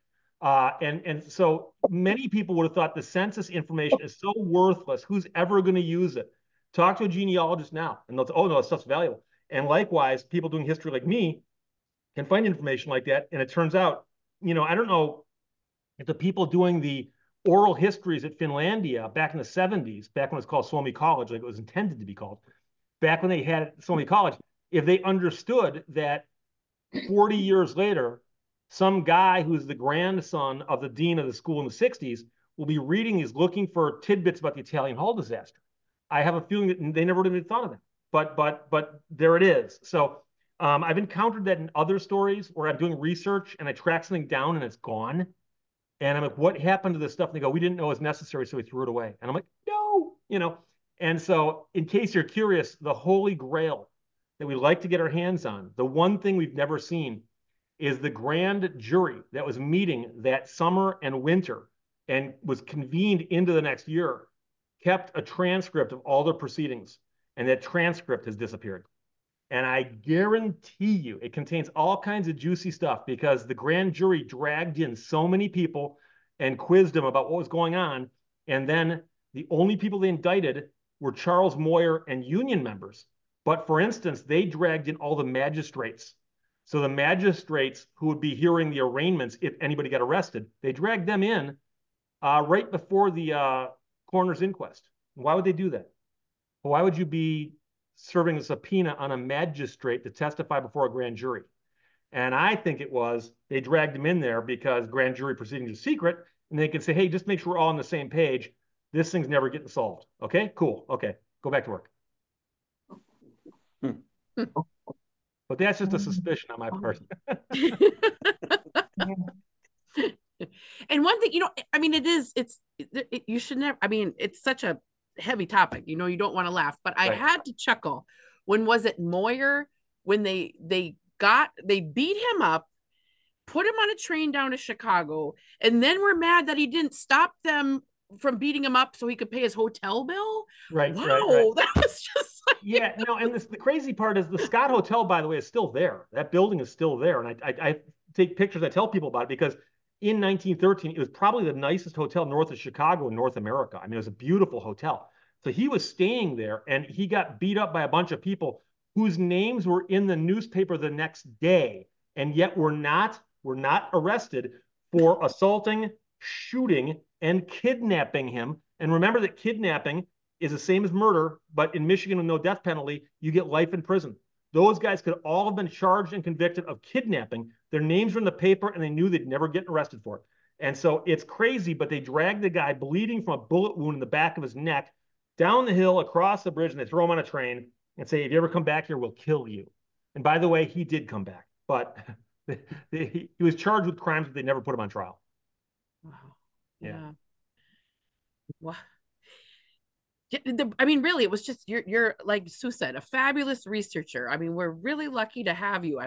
And so many people would have thought the census information is so worthless. Who's ever going to use it? Talk to a genealogist now, and they'll say, oh, no, that stuff's valuable. And likewise, people doing history like me can find information like that. And it turns out, I don't know if the people doing the oral histories at Finlandia back in the 70s, back when it was called Suomi College, like it was intended to be called, back when they had Suomi College, if they understood that 40 years later, some guy who's the grandson of the dean of the school in the 60s will be reading these, looking for tidbits about the Italian Hall disaster. I have a feeling that they never even thought of that, but there it is. So I've encountered that in other stories where I'm doing research and I track something down and it's gone. And I'm like, what happened to this stuff? And they go, we didn't know it was necessary, so we threw it away. And I'm like, no, And so in case you're curious, the holy grail that we like to get our hands on, the one thing we've never seen is the grand jury that was meeting that summer and winter and was convened into the next year, kept a transcript of all the proceedings. And that transcript has disappeared. And I guarantee you it contains all kinds of juicy stuff because the grand jury dragged in so many people and quizzed them about what was going on. And then the only people they indicted were Charles Moyer and union members. But for instance, they dragged in all the magistrates. So the magistrates who would be hearing the arraignments if anybody got arrested, they dragged them in right before the coroner's inquest. Why would they do that? Why would you be serving a subpoena on a magistrate to testify before a grand jury? And I think it was they dragged him in there because grand jury proceedings are secret, and they could say, hey, just make sure we're all on the same page. This thing's never getting solved. Okay, cool. Okay, go back to work. But that's just a suspicion on my part. And one thing, you should never, it's such a heavy topic, you don't want to laugh, but I had to chuckle. When was it Moyer, when they beat him up, put him on a train down to Chicago, and then were mad that he didn't stop them from beating him up so he could pay his hotel bill. Right. Wow. Right. That was just like... Yeah, no, and the crazy part is the Scott Hotel, by the way, is still there. That building is still there. And I take pictures, I tell people about it because in 1913, it was probably the nicest hotel north of Chicago in North America. It was a beautiful hotel. So he was staying there and he got beat up by a bunch of people whose names were in the newspaper the next day, and yet were not arrested for assaulting, shooting, and kidnapping him. And remember that kidnapping is the same as murder, but in Michigan with no death penalty, you get life in prison. Those guys could all have been charged and convicted of kidnapping. Their names were in the paper and they knew they'd never get arrested for it. And so it's crazy, but they dragged the guy bleeding from a bullet wound in the back of his neck down the hill, across the bridge, and they throw him on a train and say, if you ever come back here, we'll kill you. And by the way, he did come back, but he was charged with crimes, but they never put him on trial. Wow. Yeah. Wow. Really, it was just you're like Sue said, a fabulous researcher. We're really lucky to have you.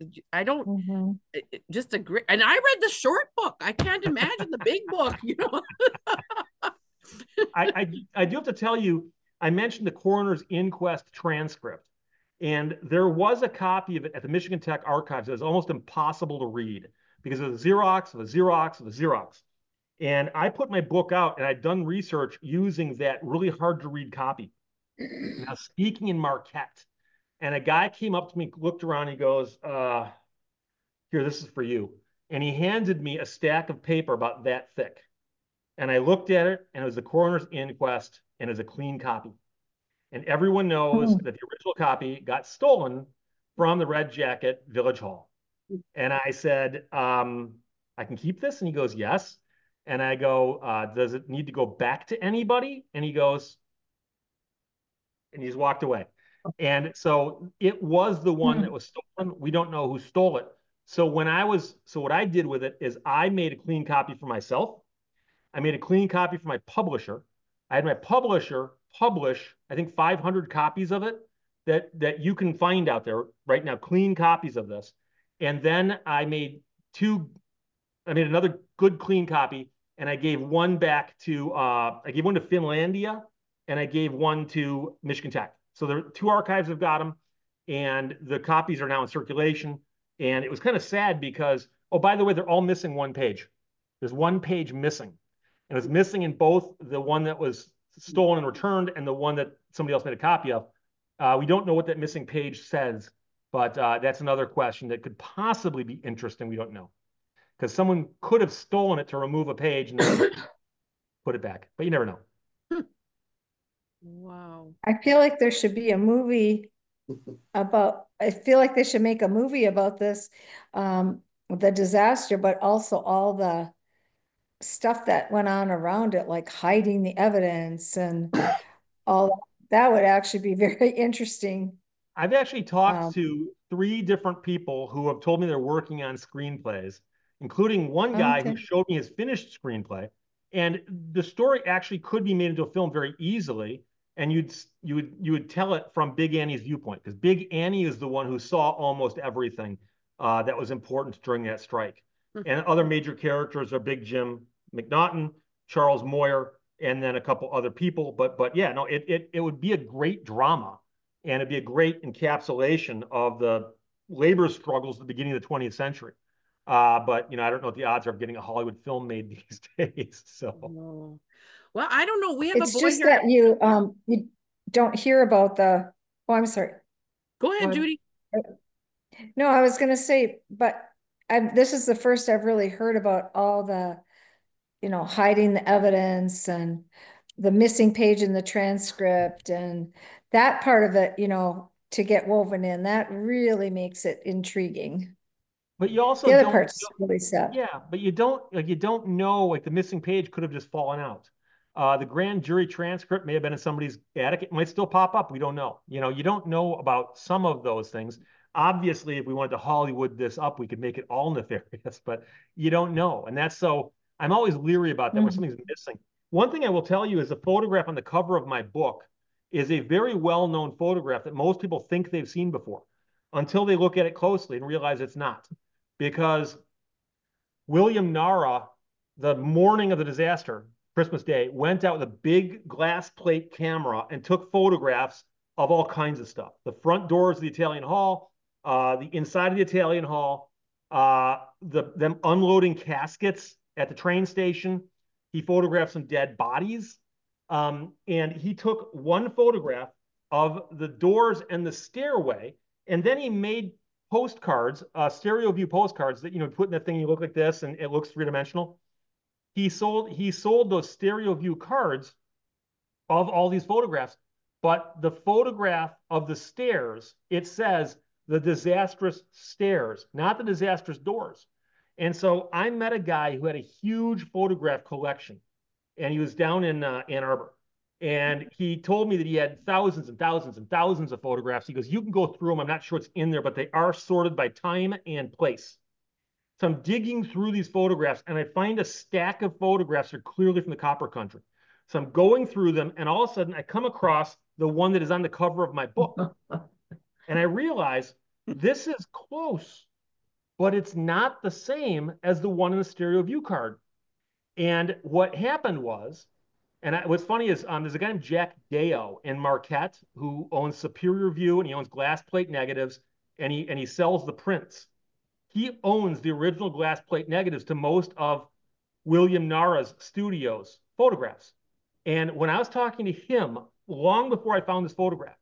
Just a great. And I read the short book. I can't imagine the big book. I do have to tell you, I mentioned the coroner's inquest transcript, and there was a copy of it at the Michigan Tech Archives that was almost impossible to read because of the Xerox of a Xerox of a Xerox. And I put my book out and I'd done research using that really hard to read copy. Now, speaking in Marquette, And a guy came up to me, looked around, he goes, here, this is for you. And he handed me a stack of paper about that thick. And I looked at it, and it was the coroner's inquest, and it was a clean copy. And everyone knows that the original copy got stolen from the Red Jacket Village Hall. And I said, I can keep this? And he goes, yes. And I go, does it need to go back to anybody? And he goes, and he's walked away. And so it was the one that was stolen. We don't know who stole it. So what I did with it is I made a clean copy for myself. I made a clean copy for my publisher. I had my publisher publish, I think, 500 copies of it that you can find out there right now, clean copies of this. And then I made another good clean copy, and I gave one back to, I gave one to Finlandia, and I gave one to Michigan Tech. So there two archives have got them, and the copies are now in circulation. And it was kind of sad because, oh, by the way, they're all missing one page. There's one page missing. And it's missing in both the one that was stolen and returned and the one that somebody else made a copy of. We don't know what that missing page says, but that's another question that could possibly be interesting. We don't know. Because someone could have stolen it to remove a page and then put it back, but you never know. Wow. I feel like there should be a movie I feel like they should make a movie about this, the disaster, but also all the stuff that went on around it, like hiding the evidence and all that would actually be very interesting. I've actually talked to 3 different people who have told me they're working on screenplays, including one guy who showed me his finished screenplay. And the story actually could be made into a film very easily. And you would tell it from Big Annie's viewpoint, because Big Annie is the one who saw almost everything that was important during that strike. And other major characters are Big Jim McNaughton, Charles Moyer, and then a couple other people. But yeah, no, it would be a great drama, and it'd be a great encapsulation of the labor struggles at the beginning of the 20th century. But I don't know what the odds are of getting a Hollywood film made these days. So. Well, I don't know. We have It's a boy just here. that you don't hear about oh, I'm sorry. Go ahead, Judy. No, I was going to say, but this is the first I've really heard about all the, hiding the evidence and the missing page in the transcript and that part of it, to get woven in, that really makes it intriguing. But you also the other part's really sad. Yeah, but you don't know, like the missing page could have just fallen out. The grand jury transcript may have been in somebody's attic. It might still pop up. We don't know. You don't know about some of those things. Obviously, if we wanted to Hollywood this up, we could make it all nefarious, but you don't know. And that's so I'm always leery about that when something's missing. One thing I will tell you is the photograph on the cover of my book is a very well-known photograph that most people think they've seen before until they look at it closely and realize it's not. Because William Nara, the morning of the disaster, Christmas Day, went out with a big glass plate camera and took photographs of all kinds of stuff. The front doors of the Italian Hall, the inside of the Italian Hall, them unloading caskets at the train station. He photographed some dead bodies. And he took one photograph of the doors and the stairway, and then he made postcards, stereo view postcards that put in that thing, you look like this and it looks 3-dimensional. He sold those stereo view cards of all these photographs, but the photograph of the stairs, it says the disastrous stairs, not the disastrous doors. And so I met a guy who had a huge photograph collection, and he was down in Ann Arbor. And he told me that he had thousands and thousands and thousands of photographs. He goes, you can go through them. I'm not sure what's in there, but they are sorted by time and place. So I'm digging through these photographs, and I find a stack of photographs that are clearly from the Copper Country. So I'm going through them, and all of a sudden I come across the one that is on the cover of my book. And I realize this is close, but it's not the same as the one in the stereo view card. And what happened was, what's funny is there's a guy named Jack Deo in Marquette who owns Superior View, and he owns glass plate negatives, and he sells the prints. He owns the original glass plate negatives to most of William Nara's studio's photographs. And when I was talking to him, long before I found this photograph,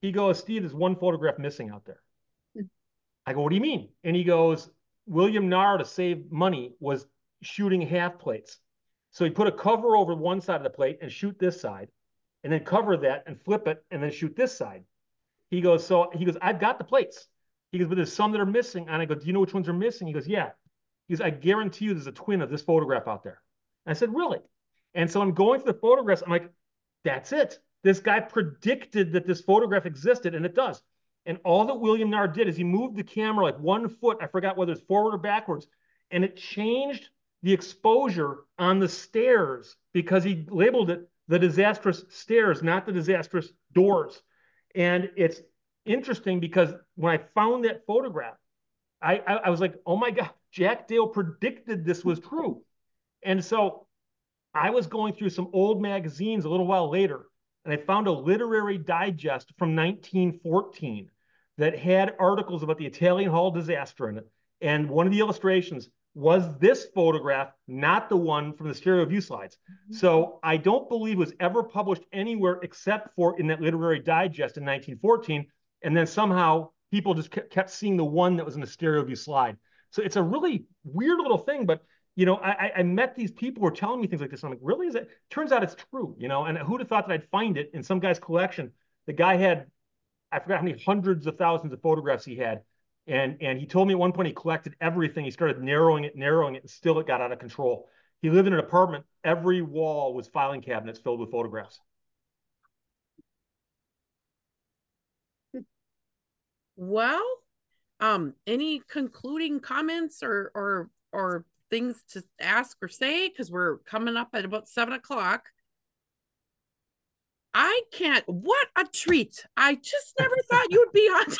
He goes, Steve, there's one photograph missing out there. I go, what do you mean? And he goes, William Narr, to save money, was shooting half plates. So he put a cover over one side of the plate and shoot this side, and then cover that and flip it and then shoot this side. He goes, I've got the plates. He goes, but there's some that are missing. And I go, do you know which ones are missing? He goes, yeah. He goes, I guarantee you there's a twin of this photograph out there. And I said, really? And so I'm going through the photographs. I'm like, that's it. This guy predicted that this photograph existed, and it does. And all that William Narr did is he moved the camera like 1 foot. I forgot whether it's forward or backwards. And it changed the exposure on the stairs because he labeled it the disastrous stairs, not the disastrous doors. And it's interesting because when I found that photograph, I was like, oh my God, Jack Dale predicted this was true. And so I was going through some old magazines a little while later, and I found a literary digest from 1914 that had articles about the Italian Hall disaster in it. And one of the illustrations was this photograph, not the one from the stereo view slides. So I don't believe it was ever published anywhere except for in that literary digest in 1914. And then somehow people just kept seeing the one that was in the stereo view slide. So it's a really weird little thing, but you know, I met these people who were telling me things like this. I'm like, really? Is it? Turns out it's true, you know, and who'd have thought that I'd find it in some guy's collection? The guy had, I forgot how many hundreds of thousands of photographs he had. And he told me at one point he collected everything. He started narrowing it, and still it got out of control. He lived in an apartment. Every wall was filing cabinets filled with photographs. Well, any concluding comments or things to ask or say? Because we're coming up at about 7 o'clock. I can't, what a treat. I just never thought you'd be on.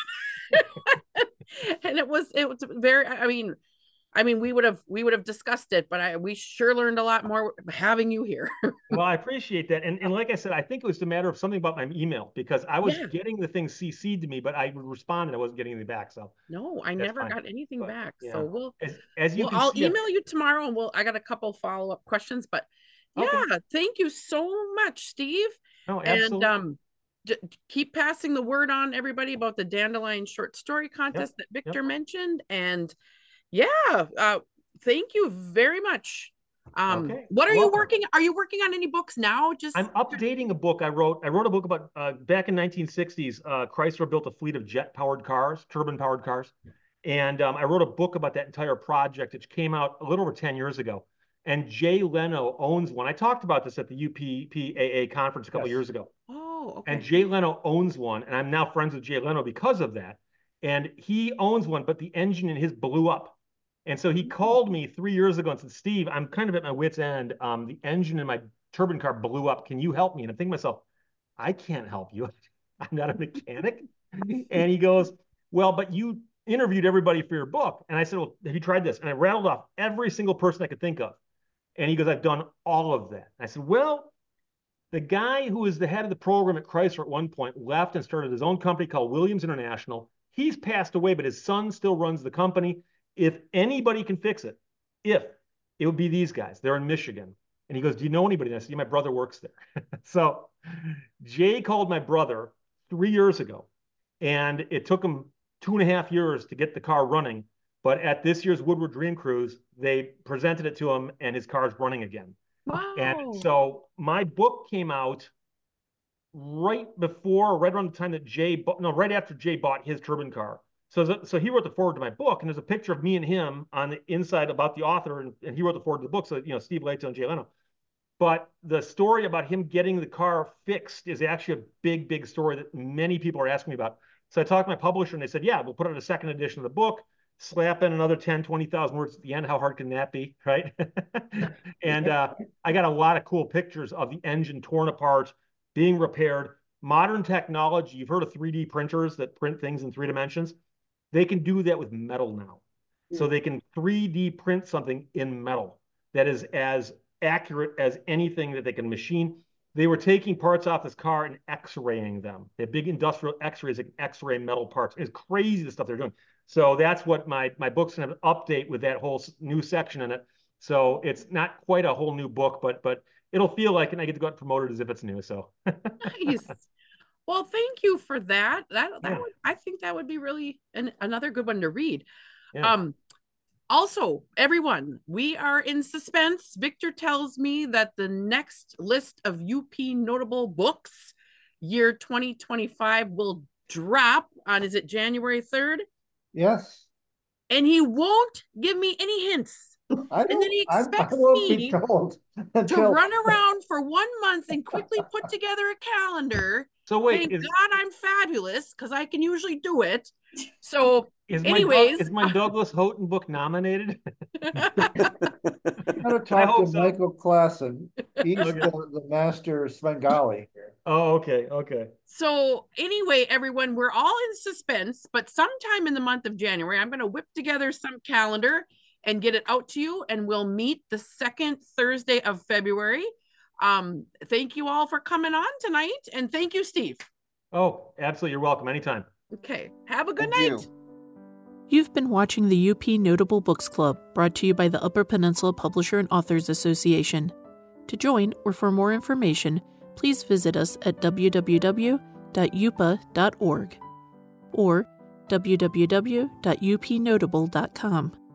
And it was very, I mean, we would have discussed it, but we sure learned a lot more having you here. Well, I appreciate that. And like I said, I think it was a matter of something about my email because I was getting the things CC'd to me, but I would respond and I wasn't getting anything back. So no, I never got anything back. Yeah. So I'll email you tomorrow and I got a couple follow-up questions, but thank you so much, Steve. Oh, absolutely. And keep passing the word on, everybody, about the Dandelion short story contest that Victor mentioned. And thank you very much. What are you working? Are you working on any books now? I'm updating a book I wrote. I wrote a book about back in 1960s. Chrysler built a fleet of jet-powered cars, turbine-powered cars, and I wrote a book about that entire project, which came out a little over 10 years ago. And Jay Leno owns one. I talked about this at the UPPAA conference a couple years ago. Oh, okay. And Jay Leno owns one, and I'm now friends with Jay Leno because of that. And he owns one, but the engine in his blew up. And so he called me 3 years ago and said, Steve, I'm kind of at my wit's end. The engine in my turbine car blew up. Can you help me? And I'm thinking to myself, I can't help you. I'm not a mechanic. And he goes, well, but you interviewed everybody for your book. And I said, well, have you tried this? And I rattled off every single person I could think of. And he goes, I've done all of that. And I said, well, the guy who was the head of the program at Chrysler at one point left and started his own company called Williams International. He's passed away, but his son still runs the company. If anybody can fix it, it would be these guys. They're in Michigan. And he goes, do you know anybody? And I said, yeah, my brother works there. So Jay called my brother 3 years ago, and it took him 2.5 years to get the car running. But at this year's Woodward Dream Cruise, they presented it to him, and his car's running again. Wow. And so my book came out right around the time that right after Jay bought his turbine car. So he wrote the foreword to my book, and there's a picture of me and him on the inside about the author, and he wrote the foreword to the book. So, you know, Steve Lato and Jay Leno. But the story about him getting the car fixed is actually a big, big story that many people are asking me about. So I talked to my publisher, and they said, yeah, we'll put out a second edition of the book, slap in another 10, 20,000 words at the end. How hard can that be, right? And I got a lot of cool pictures of the engine torn apart, being repaired. Modern technology, you've heard of 3D printers that print things in 3 dimensions. They can do that with metal now. So they can 3D print something in metal that is as accurate as anything that they can machine. They were taking parts off this car and X-raying them. They have big industrial X-rays that can X-ray metal parts. It's crazy the stuff they're doing. So that's what my book's gonna have an update with that whole new section in it. So it's not quite a whole new book, but it'll feel like, and I get to go out and promote it as if it's new. So nice. Well, thank you for that. That Yeah. would, I think that would be really another good one to read. Yeah. Also, everyone, we are in suspense. Victor tells me that the next list of UP notable books year 2025 will drop on, is it January 3rd? Yes. And he won't give me any hints. I And then he I expects won't be me told to until run around for 1 month and quickly put together a calendar. So wait, Thank God I'm fabulous, because I can usually do it. So is anyways, my Douglas Houghton book nominated? you gotta I talk hope to so. Michael Klassen. He's Okay. the master Svengali here. Oh, okay. So anyway, everyone, we're all in suspense, but sometime in the month of January, I'm going to whip together some calendar and get it out to you, and we'll meet the second Thursday of February. Thank you all for coming on tonight, and thank you, Steve. Oh, absolutely. You're welcome. Anytime. Okay. Have a good Thank night. you. You've been watching the UP Notable Books Club, brought to you by the Upper Peninsula Publisher and Authors Association. To join or for more information, please visit us at www.upa.org or www.upnotable.com.